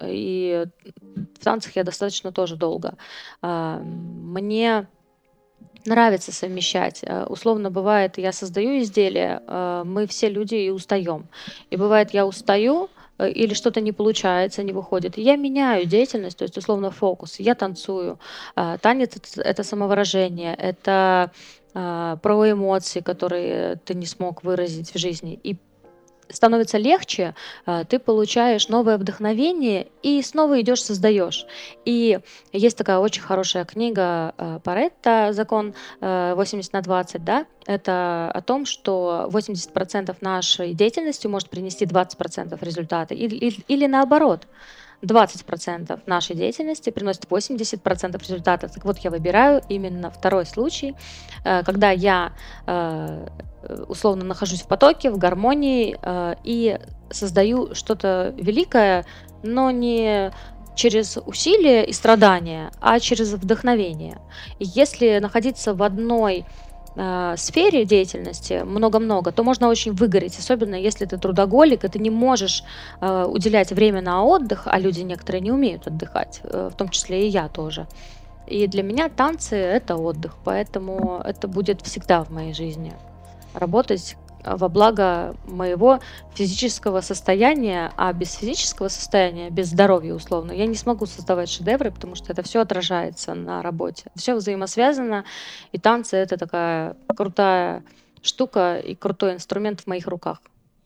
И в танцах я достаточно тоже долго. А, Мне нравится совмещать. Э, Условно бывает, я создаю изделие, э, мы все люди и устаем. И бывает, я устаю, э, или что-то не получается, не выходит. И я меняю деятельность, то есть условно фокус. Я танцую. А, Танец это, это самовыражение, это а, про эмоции, которые ты не смог выразить в жизни. И становится легче, а, ты получаешь новое вдохновение и снова идешь, создаешь. И есть такая очень хорошая книга а, Паретта, закон э, восемьдесят на двадцать, да, это о том, что восемьдесят процентов нашей деятельности может принести двадцать процентов результата, или, или, или наоборот. двадцать процентов нашей деятельности приносит восемьдесят процентов результата. Так вот, я выбираю именно второй случай, э, когда я э, условно нахожусь в потоке, в гармонии э, и создаю что-то великое, но не через усилия и страдания, а через вдохновение. И если находиться в одной э, сфере деятельности много-много, то можно очень выгореть, особенно если ты трудоголик, и ты не можешь э, уделять время на отдых, а люди некоторые не умеют отдыхать, э, в том числе и я тоже. И для меня танцы — это отдых, поэтому это будет всегда в моей жизни. Работать э, во благо моего физического состояния, а без физического состояния, без здоровья условно, я не смогу создавать шедевры, потому что это все отражается на работе. Все взаимосвязано, и танцы — это такая крутая штука и крутой инструмент в моих руках.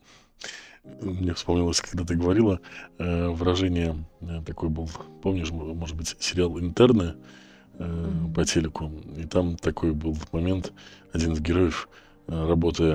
Мне вспомнилось, когда ты говорила, э, выражение э, такой был, помнишь, м- может быть, сериал «Интерны» э, Мгм. по телеку, и там такой был момент, один из героев, э, работая э,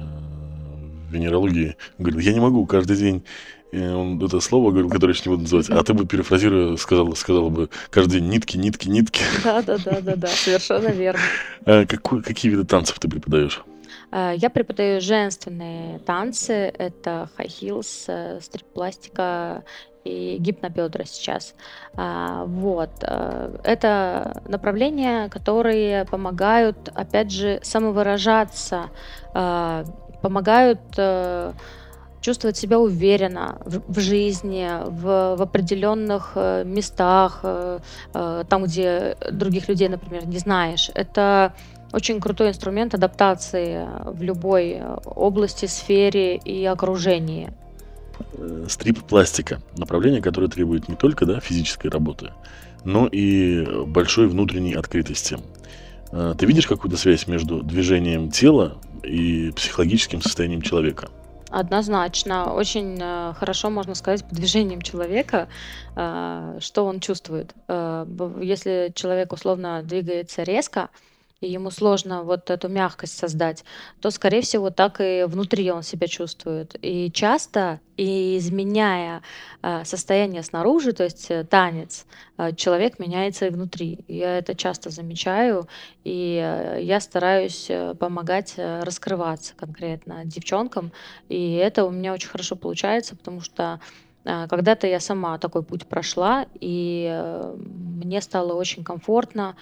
в венерологии, говорил, я не могу каждый день, э, он это слово говорил, которое я сейчас не буду называть, а ты бы, перефразируя, сказала, сказала бы, каждый день нитки, нитки, нитки. Да, да, да, да, да, совершенно верно. А какой- какие виды танцев ты преподаешь? Э, Я преподаю женственные танцы. Это high heels, э, стрип-пластика и гипнобедра сейчас. А, Вот. э, Это направления, которые помогают, опять же, самовыражаться, а, помогают э, чувствовать себя уверенно в, в жизни, в, в определенных э, местах, э, э, там, где других людей, например, не знаешь. Это очень крутой инструмент адаптации в любой э, области, сфере и окружении. Э, Стрип-пластика. Направление, которое требует не только, да, физической работы, но и э, большой внутренней открытости. Э, Ты видишь какую-то связь между движением тела и психологическим состоянием человека? Однозначно, очень э, хорошо можно сказать по движениям человека, э, что он чувствует. Э, б- Если человек условно двигается резко, и ему сложно вот эту мягкость создать, то, скорее всего, так и внутри он себя чувствует. И часто, и изменяя э, состояние снаружи, то есть э, танец, э, человек меняется и внутри. Я это часто замечаю, и э, я стараюсь э, помогать э, раскрываться конкретно девчонкам, и это у меня очень хорошо получается, потому что а, когда-то я сама такой путь прошла, и э, мне стало очень комфортно.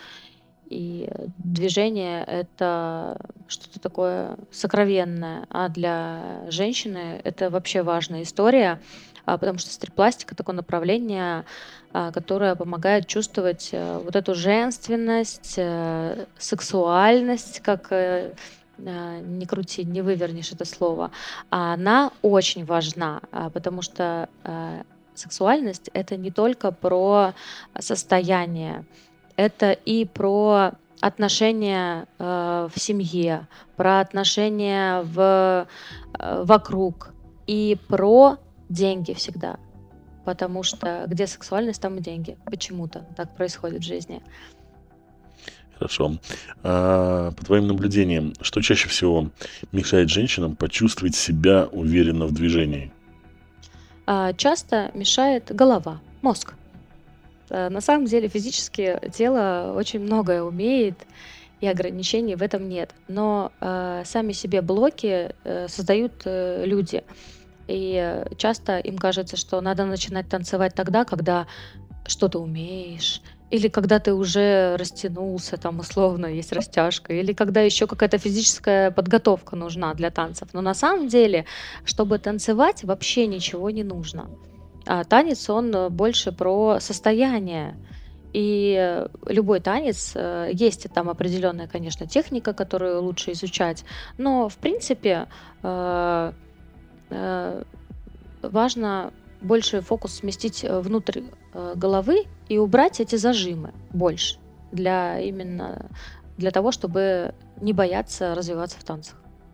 И э, движение — это что-то такое сокровенное, а для женщины это вообще важная история, а, потому что стрип-пластика — такое направление, а, которое помогает чувствовать э, вот эту женственность, э, сексуальность, как э, а, ни крути, не вывернешь это слово. А она очень важна, а, потому что а, сексуальность — это не только про состояние, это и про отношения э, в семье, про отношения в, э, вокруг и про деньги всегда. Потому что где сексуальность, там и деньги. Почему-то так происходит в жизни. Хорошо. А, по твоим наблюдениям, что чаще всего мешает женщинам почувствовать себя уверенно в движении? А, часто мешает голова, мозг. Э, На самом деле физически тело очень многое умеет, и ограничений в этом нет. Но э, сами себе блоки э, создают э, люди. И э, часто им кажется, что надо начинать танцевать тогда, когда что-то умеешь, или когда ты уже растянулся, там условно есть растяжка, или когда еще какая-то физическая подготовка нужна для танцев. Но на самом деле, чтобы танцевать, вообще ничего не нужно. А танец, он э, больше про состояние. И э, любой танец, э, есть там определенная, конечно, техника, которую лучше изучать, но в принципе э, э, важно больше фокус сместить э, внутрь э, головы и убрать эти зажимы больше для именно для того, чтобы не бояться развиваться в танцах.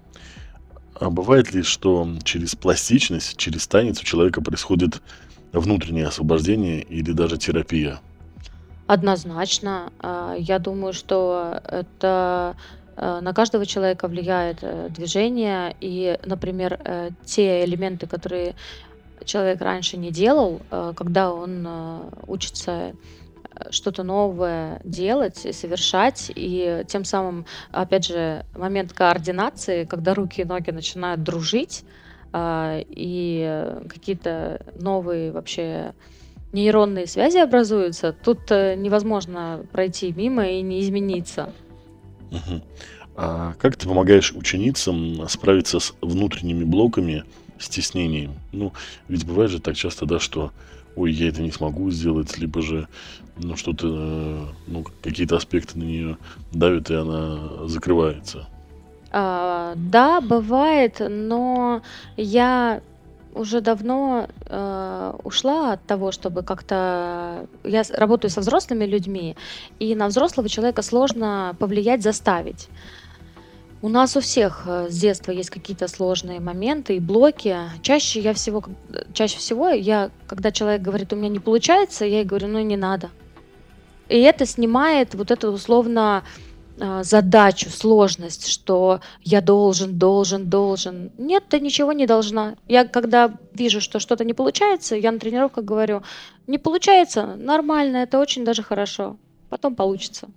А бывает ли, что через пластичность, через танец у человека происходит внутреннее освобождение или даже терапия? Однозначно, а, я думаю, что это э, на каждого человека влияет э, движение, и, например, э, те элементы, которые человек раньше не делал, э, когда он э, учится э, что-то новое делать и совершать, и тем самым, опять же, момент координации, когда руки и ноги начинают дружить, а, и э, какие-то новые вообще нейронные связи образуются, тут э, невозможно пройти мимо и не измениться. Мгм. А как ты помогаешь ученицам справиться с внутренними блоками, стеснением? Ну, ведь бывает же так часто, да, что, ой, я это не смогу сделать, либо же, ну, что-то, э, ну, какие-то аспекты на нее давят, и она закрывается. А, да, бывает, но я уже давно э, ушла от того, чтобы как-то... Я с- работаю со взрослыми людьми, и на взрослого человека сложно повлиять, заставить. У нас у всех э, с детства есть какие-то сложные моменты и блоки. Чаще я всего, как- э, чаще всего я, когда человек говорит, у меня не получается, я ей говорю, ну и не надо. И это снимает вот эту условно а, задачу, сложность, что я должен, должен, должен. Нет, ты ничего не должна. Я когда вижу, что что-то не получается, я на тренировках говорю, не получается, нормально, это очень даже хорошо. Потом получится.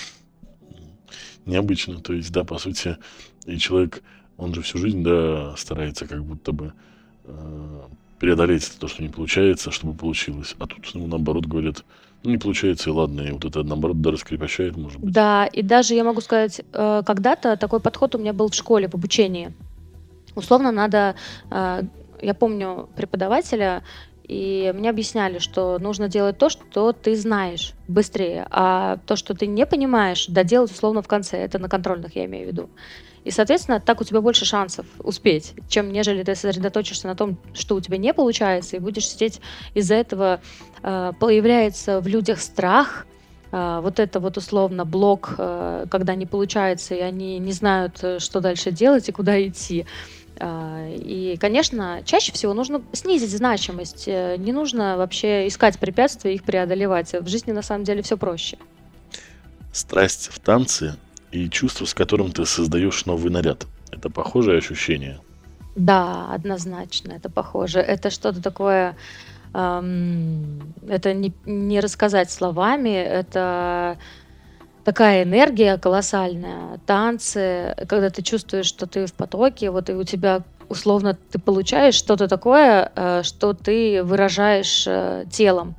Необычно, то есть, да, по сути, и человек, он же всю жизнь, да, старается как будто бы э, преодолеть то, что не получается, чтобы получилось. А тут, ну, наоборот, говорят, ну, не получается, и ладно, и вот это, наоборот, да, раскрепощает, может быть. Да, и даже я могу сказать, э, когда-то такой подход у меня был в школе, в обучении. Условно надо, а, я помню преподавателя, и мне объясняли, что нужно делать то, что ты знаешь быстрее, а то, что ты не понимаешь, доделать условно в конце. Это на контрольных я имею в виду. И, соответственно, так у тебя больше шансов успеть, чем нежели ты сосредоточишься на том, что у тебя не получается, и будешь сидеть из-за этого. а, Появляется в людях страх, а, вот это вот условно блок, а, когда не получается, и они не знают, э, что дальше делать и куда идти. А, И, конечно, чаще всего нужно снизить значимость. э, Не нужно вообще искать препятствия и их преодолевать. В жизни на самом деле все проще. Страсть в танце и чувство, с которым ты создаешь новый наряд. Это похожее ощущение. Да, однозначно, это похоже. Это что-то такое, ам, это не, не рассказать словами, это такая энергия колоссальная, танцы, когда ты чувствуешь, что ты в потоке, вот и у тебя условно ты получаешь что-то такое, э, что ты выражаешь э, телом.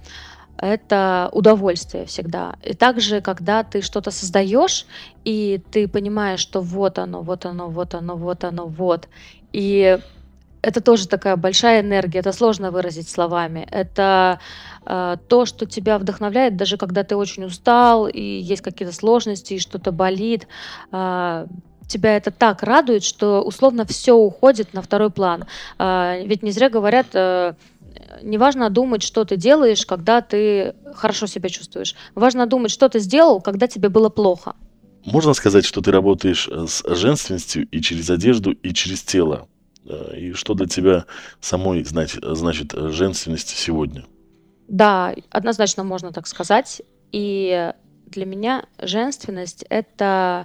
Это удовольствие всегда. И также, когда ты что-то создаешь, и ты понимаешь, что вот оно, вот оно, вот оно, вот оно, вот. И это тоже такая большая энергия, это сложно выразить словами. Это э, то, что тебя вдохновляет, даже когда ты очень устал, и есть какие-то сложности, и что-то болит. а, Тебя это так радует, что условно все уходит на второй план. А, Ведь не зря говорят, э, не важно думать, что ты делаешь, когда ты хорошо себя чувствуешь. Важно думать, что ты сделал, когда тебе было плохо. Можно сказать, что ты работаешь э, с женственностью и через одежду, и через тело. Э, И что для тебя самой значит, значит э, женственность сегодня? Да, однозначно можно так сказать. И для меня женственность — это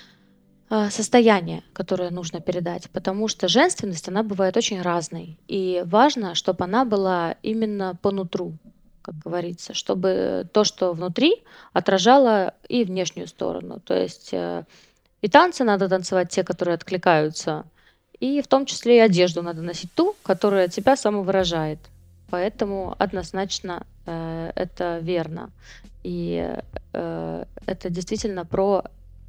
а, состояние, которое нужно передать, потому что женственность, она бывает очень разной. И важно, чтобы она была именно по нутру, как говорится, чтобы то, что внутри, отражало и внешнюю сторону. То есть э, и танцы надо танцевать те, которые откликаются, и в том числе и одежду надо носить ту, которая тебя самовыражает. Поэтому однозначно э, это верно. И э, это действительно про,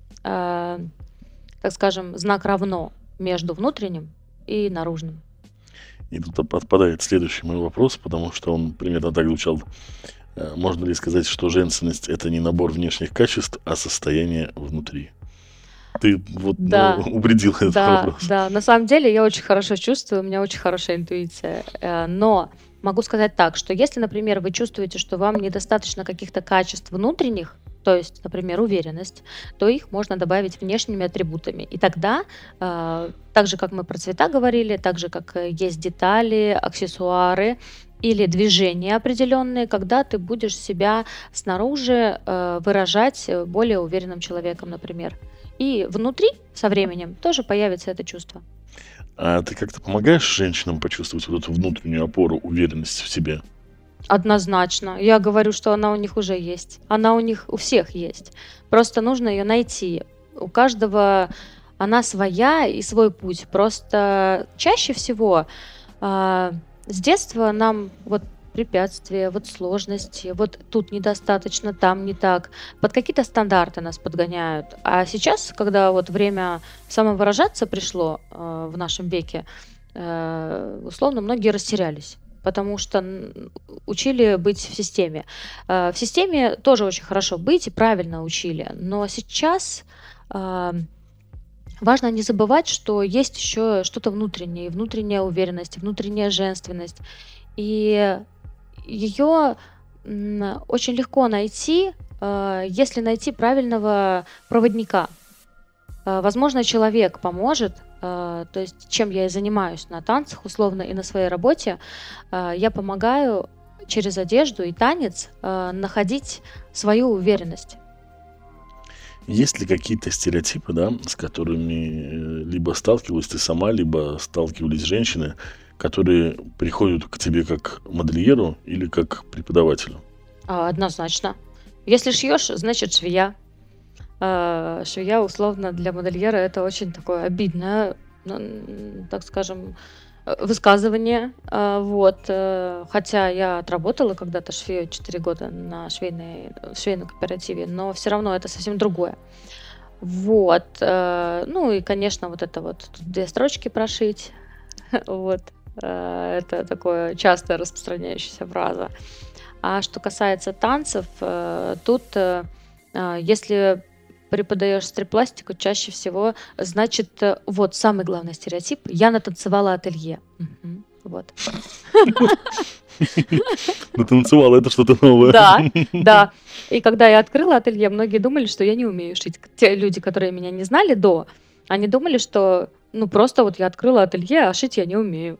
э, так скажем, знак равно между внутренним и наружным. И тут отпадает следующий мой вопрос, потому что он примерно так звучал. Э, Можно ли сказать, что женственность — это не набор внешних качеств, а состояние внутри? Ты вот, ну, Да, упредил этот да, вопрос. да. На самом деле я очень хорошо чувствую, у меня очень хорошая интуиция. Э, Но могу сказать так, что если, например, вы чувствуете, что вам недостаточно каких-то качеств внутренних, то есть, например, уверенность, то их можно добавить внешними атрибутами. И тогда, э, так же, как мы про цвета говорили, так же, как э, есть детали, аксессуары или движения определенные, когда ты будешь себя снаружи э, выражать э, более уверенным человеком, например. И внутри со временем тоже появится это чувство. А ты как-то помогаешь женщинам почувствовать вот эту внутреннюю опору, уверенность в себе? Однозначно. Я говорю, что она у них уже есть. Она у них у всех есть. Просто нужно ее найти. У каждого она своя и свой путь. Просто чаще всего а, с детства нам вот препятствия, вот сложности, вот тут недостаточно, там не так. Под какие-то стандарты нас подгоняют. А сейчас, когда вот время самовыражаться пришло э, в нашем веке, э, условно, многие растерялись. Потому что н- учили быть в системе. Э, В системе тоже очень хорошо быть и правильно учили. Но сейчас а, важно не забывать, что есть еще что-то внутреннее, и внутренняя уверенность, и внутренняя женственность. И ее очень легко найти, э, если найти правильного проводника. Э, Возможно, человек поможет, э, то есть чем я и занимаюсь на танцах, условно, и на своей работе. Э, Я помогаю через одежду и танец э, находить свою уверенность. Есть ли какие-то стереотипы, да, с которыми э, либо сталкивалась ты сама, либо сталкивались женщины, которые приходят к тебе как модельеру или как преподавателю? А, Однозначно. Если шьешь, значит швея. Э, Швея, условно, для модельера это очень такое обидное, ну, м, так скажем, э, высказывание. Э, Вот. э, Хотя я отработала когда-то швеей четыре года на швейной, в швейном кооперативе, но все равно это совсем другое. Вот. э, Ну и, конечно, вот это вот тут две строчки прошить. Вот. э, Это такое часто распространяющаяся фраза. А что касается танцев, э, тут, э, а, если преподаешь стрип-пластику, чаще всего, значит, э, вот самый главный стереотип. Я натанцевала ателье. Мгм. Вот. Ну, танцевала, это что-то новое. Да, да. И когда я открыла ателье, многие думали, что я не умею шить. Те люди, которые меня не знали до, они думали, что ну просто вот я открыла ателье, а шить я не умею.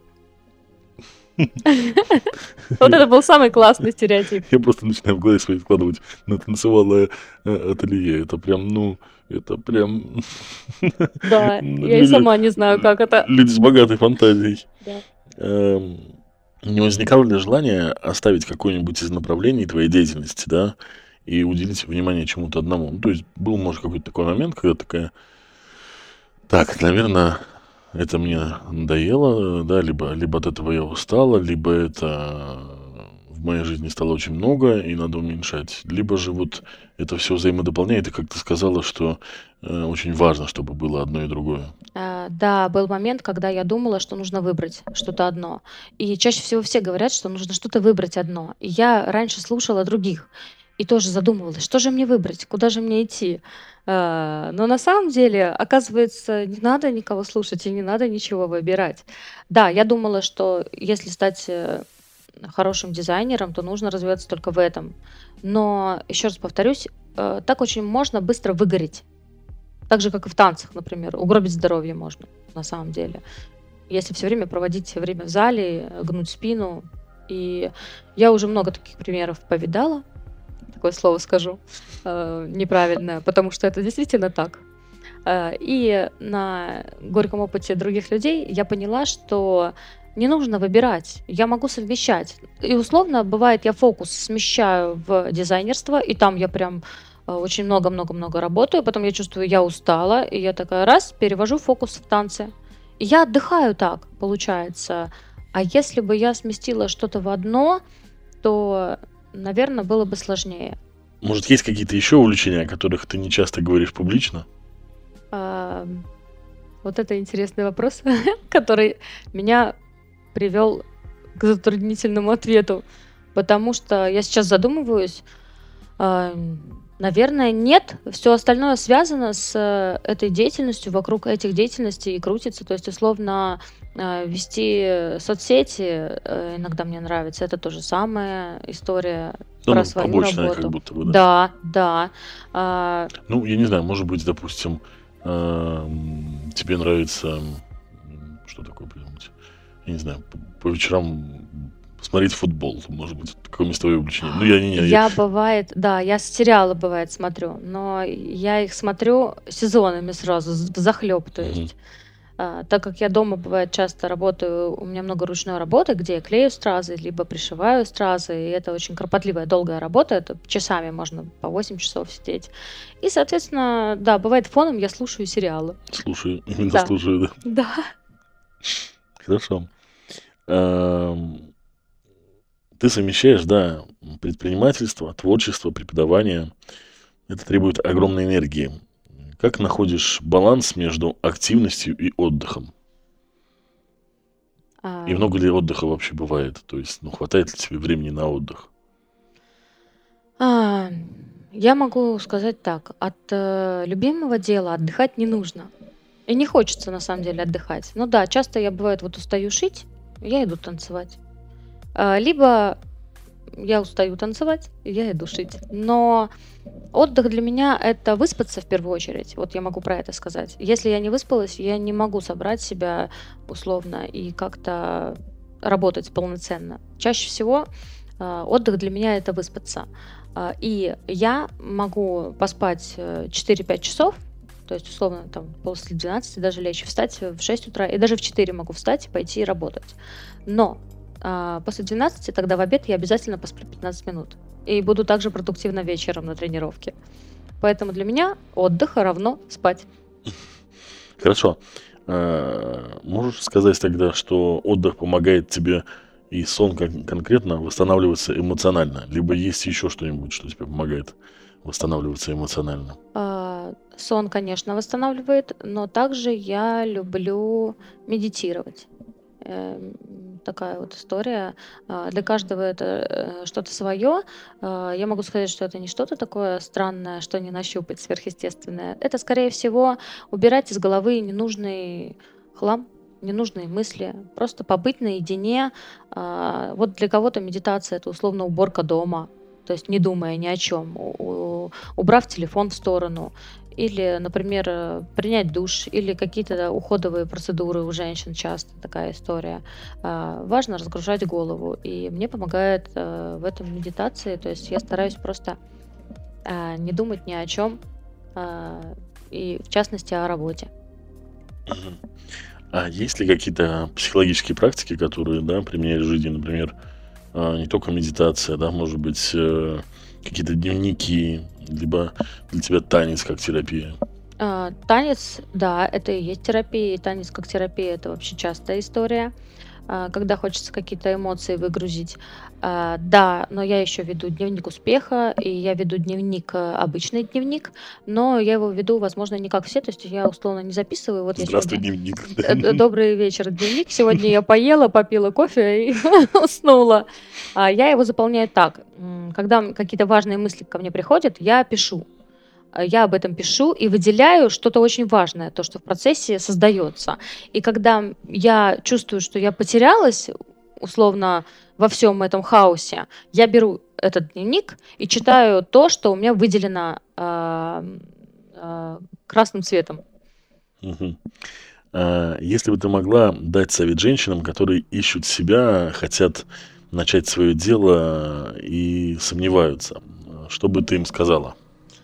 Вот это был самый классный стереотип. Я просто начинаю в голове своей вкладывать натанцевала э, ателье. Это прям, ну, это прям Да, я и люди, сама не знаю, как это. люди с богатой фантазией. Да. Эм, Не возникало ли желание оставить какое-нибудь из направлений твоей деятельности, да, и уделить внимание чему-то одному? Ну, то есть был, может, какой-то такой момент, когда такая, так, наверное, это мне надоело, да, либо, либо от этого я устала, либо это в моей жизни стало очень много, и надо уменьшать. Либо же вот это все взаимодополняет, и как ты сказала, что э, очень важно, чтобы было одно и другое. А, Да, был момент, когда я думала, что нужно выбрать что-то одно. И чаще всего все говорят, что нужно что-то выбрать одно. И я раньше слушала других и тоже задумывалась, что же мне выбрать, куда же мне идти. А, Но на самом деле, оказывается, не надо никого слушать и не надо ничего выбирать. Да, я думала, что если стать э, хорошим дизайнером, то нужно развиваться только в этом. Но, еще раз повторюсь, э, так очень можно быстро выгореть. Так же, как и в танцах, например. Угробить здоровье можно, на самом деле. Если все время проводить время в зале, э, гнуть спину. И я уже много таких примеров повидала, такое слово скажу, э, неправильное, потому что это действительно так. Э, И на горьком опыте других людей я поняла, что не нужно выбирать, я могу совмещать. И условно бывает, я фокус смещаю в дизайнерство, и там я прям э, очень много-много-много работаю, потом я чувствую, я устала, и я такая раз, перевожу фокус в танцы. И я отдыхаю так, получается. А если бы я сместила что-то в одно, то, наверное, было бы сложнее. Может, есть какие-то еще увлечения, о которых ты не часто говоришь публично? А, Вот это интересный вопрос, который меня привел к затруднительному ответу, потому что я сейчас задумываюсь, а, наверное, нет, все остальное связано с э, этой деятельностью, вокруг этих деятельностей и крутится, то есть условно а, вести соцсети э, иногда мне нравится, это тоже самая история Ну, про ну, свою побочная, как работу. будто бы, да. Да, да. А, Ну, я не знаю, может быть, допустим, эм, тебе нравится, м, что такое придумать? Я не знаю, по, по вечерам смотреть футбол, может быть, такое местовое увлечение. Ну, я не, не, я, Я бывает, да, я сериалы бывает смотрю, но я их смотрю сезонами сразу, захлеб, то Мгм. есть. А, так как я дома, бывает, часто работаю, у меня много ручной работы, где я клею стразы, либо пришиваю стразы, и это очень кропотливая, долгая работа, это часами можно по восемь часов сидеть. И, соответственно, да, бывает фоном я слушаю сериалы. Слушаю, именно Да, слушаю, да. да. Хорошо. Ам, Ты совмещаешь, да, предпринимательство, творчество, преподавание. Это требует огромной энергии. Как находишь баланс между активностью и отдыхом? И А, много ли отдыха вообще бывает? То есть, ну, хватает ли тебе времени на отдых? а, Я могу сказать так, от э, любимого дела отдыхать не нужно. И не хочется, на самом деле, отдыхать. Ну да, часто я, бывает, вот устаю шить, я иду танцевать. А, Либо я устаю танцевать, и я иду шить. Но отдых для меня — это выспаться в первую очередь. Вот я могу про это сказать. Если я не выспалась, я не могу собрать себя условно и как-то работать полноценно. Чаще всего а, отдых для меня — это выспаться. А, И я могу поспать э, четыре-пять часов, то есть, условно, там, после двенадцати даже лечь, встать в шесть утра, и даже в четыре могу встать и пойти работать. Но а, после двенадцати тогда в обед я обязательно посплю пятнадцать минут. И буду также продуктивно вечером на тренировке. Поэтому для меня отдых равно спать. Хорошо. А, Можешь сказать тогда, что отдых помогает тебе и сон кон- конкретно восстанавливаться эмоционально? Либо есть еще что-нибудь, что тебе помогает восстанавливаться эмоционально? А, Сон, конечно, восстанавливает, но также я люблю медитировать. Эм, Такая вот история. А, Для каждого это э, что-то свое. Я могу сказать, что это не что-то такое странное, что не нащупать, сверхъестественное. Это, скорее всего, убирать из головы ненужный хлам, ненужные мысли, просто побыть наедине. А, Вот для кого-то медитация — это условно уборка дома, то есть не думая ни о чем, убрав телефон в сторону, или, например, э, принять душ, или какие-то уходовые процедуры у женщин часто такая история. А, Важно разгружать голову, и мне помогает э, в этом медитации. То есть я стараюсь просто а, не думать ни о чем, а, и в частности о работе. Мгм. А есть ли какие-то психологические практики, которые, да, применяешь в жизни, например, а, не только медитация, да, может быть, э, какие-то дневники, либо для тебя танец как терапия? А, Танец, да, это и есть терапия, и танец как терапия — это вообще частая история, а, когда хочется какие-то эмоции выгрузить. А, Да, но я еще веду дневник успеха, и я веду дневник, э, обычный дневник, но я его веду, возможно, не как все, то есть я условно не записываю, вот я Здравствуй, сегодня дневник. Д- д- Добрый вечер, дневник. Сегодня я поела, попила кофе и уснула. А Я его заполняю так. М, Когда м- какие-то важные мысли ко мне приходят, я пишу. А Я об этом пишу и выделяю что-то очень важное, то, что в процессе создается. И когда я чувствую, что я потерялась, условно, во всем этом хаосе, я беру этот дневник и читаю то, что у меня выделено а, а, красным цветом. Мгм. А, Если бы ты могла дать совет женщинам, которые ищут себя, хотят начать свое дело и сомневаются, а, что бы ты им сказала?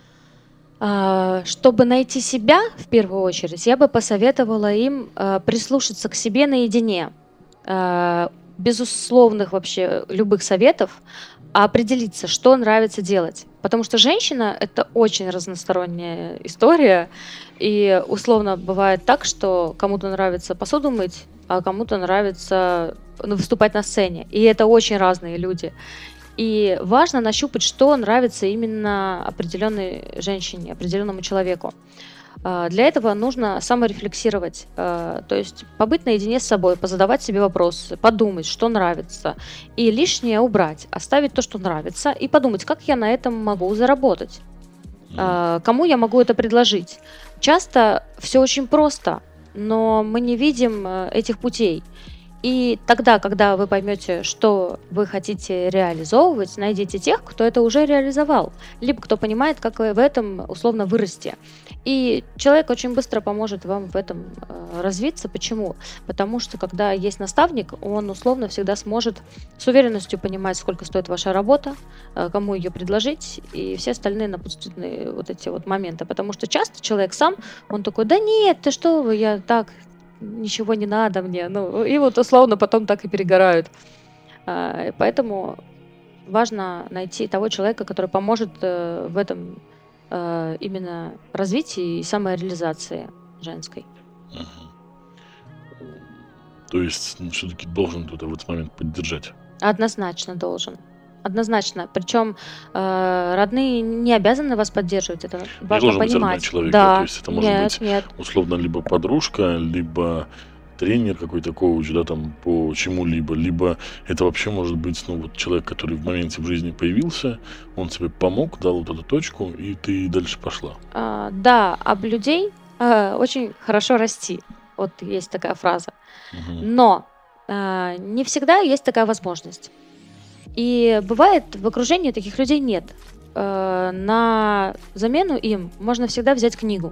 А, Чтобы найти себя, в первую очередь, я бы посоветовала им а, прислушаться к себе наедине. А, Без условных вообще любых советов, а определиться, что нравится делать. Потому что женщина — это очень разносторонняя история. И условно бывает так, что кому-то нравится посуду мыть, а кому-то нравится, ну, выступать на сцене. И это очень разные люди. И важно нащупать, что нравится именно определенной женщине, определенному человеку. А, Для этого нужно саморефлексировать, а, то есть побыть наедине с собой, позадавать себе вопросы, подумать, что нравится, и лишнее убрать, оставить то, что нравится, и подумать, как я на этом могу заработать, М, а, кому я могу это предложить. Часто все очень просто, но мы не видим э, этих путей. И тогда, когда вы поймете, что вы хотите реализовывать, найдите тех, кто это уже реализовал, либо кто понимает, как вы в этом условно вырасти. И человек очень быстро поможет вам в этом э, развиться. Почему? Потому что когда есть наставник, он условно всегда сможет с уверенностью понимать, сколько стоит ваша работа, э, кому ее предложить, и все остальные напутственные вот эти вот моменты. Потому что часто человек сам, он такой: да нет, ты что вы, я так, ничего не надо мне. Ну, и вот условно потом так и перегорают. А, Поэтому важно найти того человека, который поможет э, в этом э, именно развитии и самореализации женской. Мгм. То есть, ну, все-таки должен кто-то в этот момент поддержать. Однозначно должен. Однозначно. Причем э, родные не обязаны вас поддерживать. Это Не важно должен быть родной понимать. человек, да, то Да, есть это может нет, быть нет. условно либо подружка, либо тренер какой-то, коуч, да, там по чему-либо, либо это вообще может быть, ну, вот человек, который в моменте в жизни появился, он тебе помог, дал вот эту точку, и ты дальше пошла. А, да, об людей э, очень хорошо расти. Вот есть такая фраза. Мгм. Но а, не всегда есть такая возможность. И бывает, в окружении таких людей нет. Э, На замену им можно всегда взять книгу.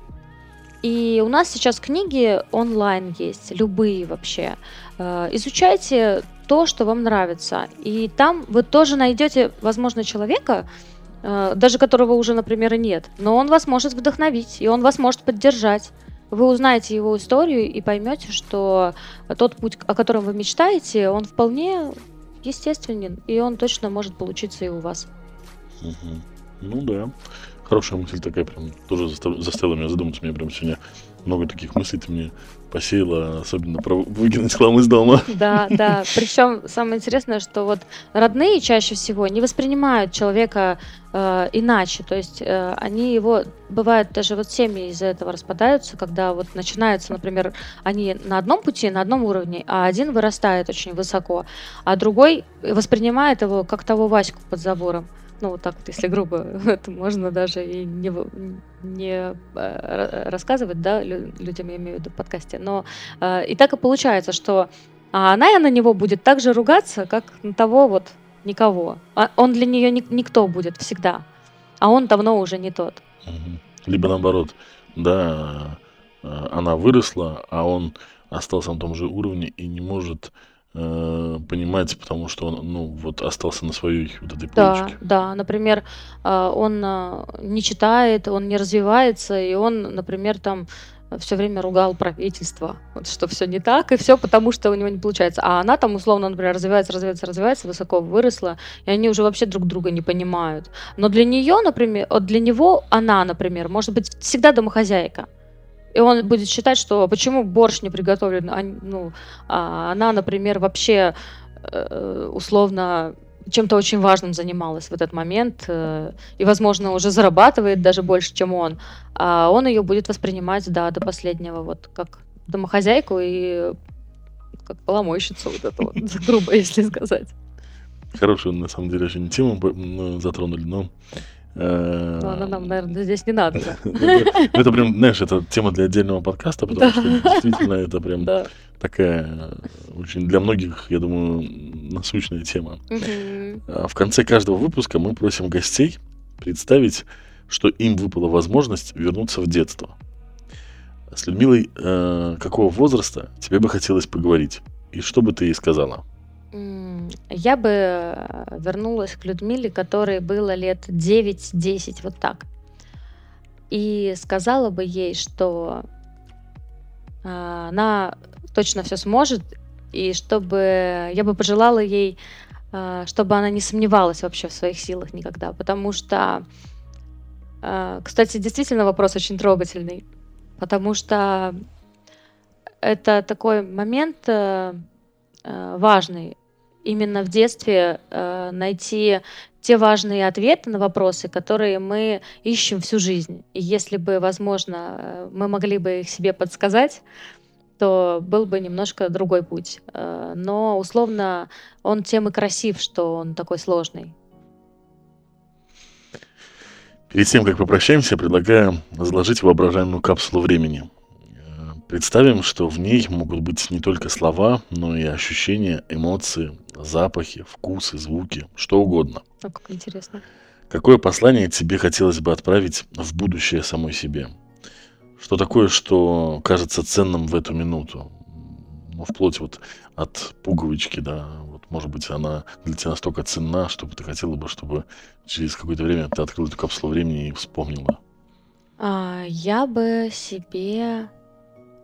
И у нас сейчас книги онлайн есть, любые вообще. Э, Изучайте то, что вам нравится. И там вы тоже найдете, возможно, человека, э, даже которого уже, например, и нет. Но он вас может вдохновить, и он вас может поддержать. Вы узнаете его историю и поймете, что тот путь, о котором вы мечтаете, он вполне естественен, и он точно может получиться и у вас. Мгм. Ну да. Хорошая мысль такая, прям тоже застав- заставила меня задуматься. У меня прям сегодня много таких мыслей ты мне посеяла, особенно про выкинуть хлам из дома. Да, да. Причем самое интересное, что вот родные чаще всего не воспринимают человека э, иначе. То есть э, они его, бывает, даже вот семьи из-за этого распадаются, когда вот начинаются, например, они на одном пути, на одном уровне, а один вырастает очень высоко, а другой воспринимает его как того Ваську под забором. Ну, вот так вот, если грубо, это можно даже и не, в- не э, ра- рассказывать, да, лю- людям, я имею в виду в подкасте. Но э, и так и получается, что а она на него будет так же ругаться, как на того вот никого. А он для нее никто будет всегда, а он давно уже не тот. Мгм. Либо наоборот, да, э, она выросла, а он остался на том же уровне и не может э, понимать, потому что он, ну, вот остался на своей вот этой Да, полочке. да, например, а, он а, не читает, он не развивается, и он, например, там все время ругал правительство, вот что все не так, и все потому, что у него не получается. А она там, условно, например, развивается, развивается, развивается, высоко выросла, и они уже вообще друг друга не понимают. Но для нее, например, вот для него она, например, может быть всегда домохозяйка. И он будет считать, что почему борщ не приготовлен, а, ну, а она, например, вообще э, условно чем-то очень важным занималась в этот момент э, и, возможно, уже зарабатывает даже больше, чем он. А он ее будет воспринимать, да, до последнего, вот как домохозяйку и как поломойщицу, вот это вот, грубо, если сказать. Хорошую, на самом деле, очень тему б- м, затронули, но... э, Но она нам, наверное, здесь не надо. Да. ну, это ну, это прям, знаешь, это тема для отдельного подкаста, потому что Да. действительно это прям Да. такая э, очень для многих, я думаю, насущная тема. Мгм. А В конце каждого выпуска мы просим гостей представить, что им выпала возможность вернуться в детство. С Людмилой э, какого возраста тебе бы хотелось поговорить? И что бы ты ей сказала? М, Я бы э, вернулась к Людмиле, которой было лет девять-десять, вот так. И сказала бы ей, что а, она точно все сможет, и чтобы я бы пожелала ей, а, чтобы она не сомневалась вообще в своих силах никогда, потому что, а, кстати, действительно вопрос очень трогательный, потому что это такой момент э, э, важный. Именно в детстве э, найти те важные ответы на вопросы, которые мы ищем всю жизнь. И если бы, возможно, э, мы могли бы их себе подсказать, то был бы немножко другой путь. Э, Но, условно, он тем и красив, что он такой сложный. Перед тем, как попрощаемся, предлагаю заложить воображаемую капсулу времени. Э, Представим, что в ней могут быть не только слова, но и ощущения, эмоции, запахи, вкусы, звуки, что угодно. Ну, как интересно. Какое послание тебе хотелось бы отправить в будущее самой себе? Что такое, что кажется ценным в эту минуту? Ну, вплоть вот от пуговички, да, вот, может быть, она для тебя настолько ценна, чтобы ты хотела бы, чтобы через какое-то время ты открыл эту капсулу времени и вспомнила. А, Я бы себе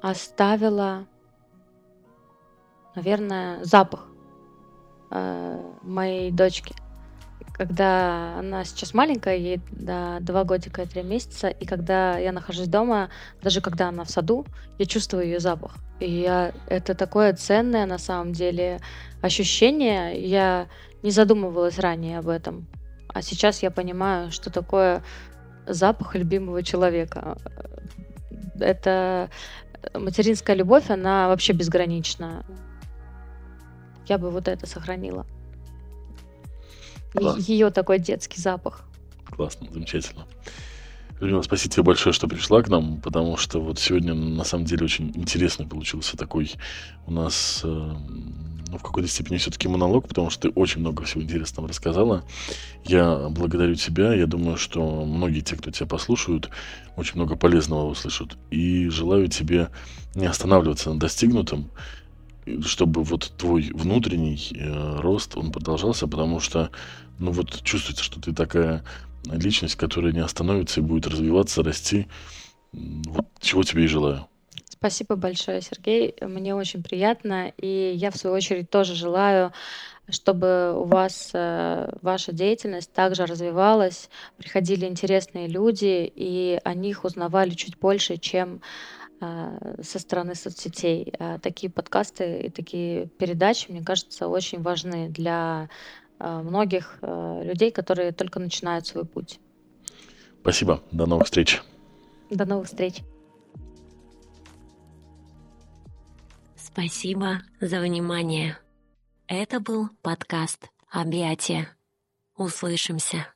оставила, наверное, запах э, моей дочки. Когда она сейчас маленькая, ей да, два годика и три месяца, и когда я нахожусь дома, даже когда она в саду, я чувствую ее запах. И я, это такое ценное на самом деле ощущение. Я не задумывалась ранее об этом. А сейчас я понимаю, что такое запах любимого человека. Это материнская любовь, она вообще безгранична. Я бы вот это сохранила. Класс. Ее такой детский запах. Классно, замечательно. Людмила, спасибо тебе большое, что пришла к нам, потому что вот сегодня на самом деле очень интересный получился такой у нас, э, ну, в какой-то степени все-таки монолог, потому что ты очень много всего интересного рассказала. Я благодарю тебя, я думаю, что многие те, кто тебя послушают, очень много полезного услышат. И желаю тебе не останавливаться на достигнутом, и чтобы вот твой внутренний э, рост, он продолжался, потому что, ну вот чувствуется, что ты такая личность, которая не остановится и будет развиваться, расти. М, Вот чего тебе и желаю. Спасибо большое, Сергей. Мне очень приятно. И я, в свою очередь, тоже желаю, чтобы у вас э, ваша деятельность также развивалась, приходили интересные люди, и о них узнавали чуть больше, чем э, со стороны соцсетей. Э, Такие подкасты и такие передачи, мне кажется, очень важны для э, многих э, людей, которые только начинают свой путь. Спасибо, до новых встреч. До новых встреч. Спасибо за внимание. Это был подкаст «Объятия». Услышимся.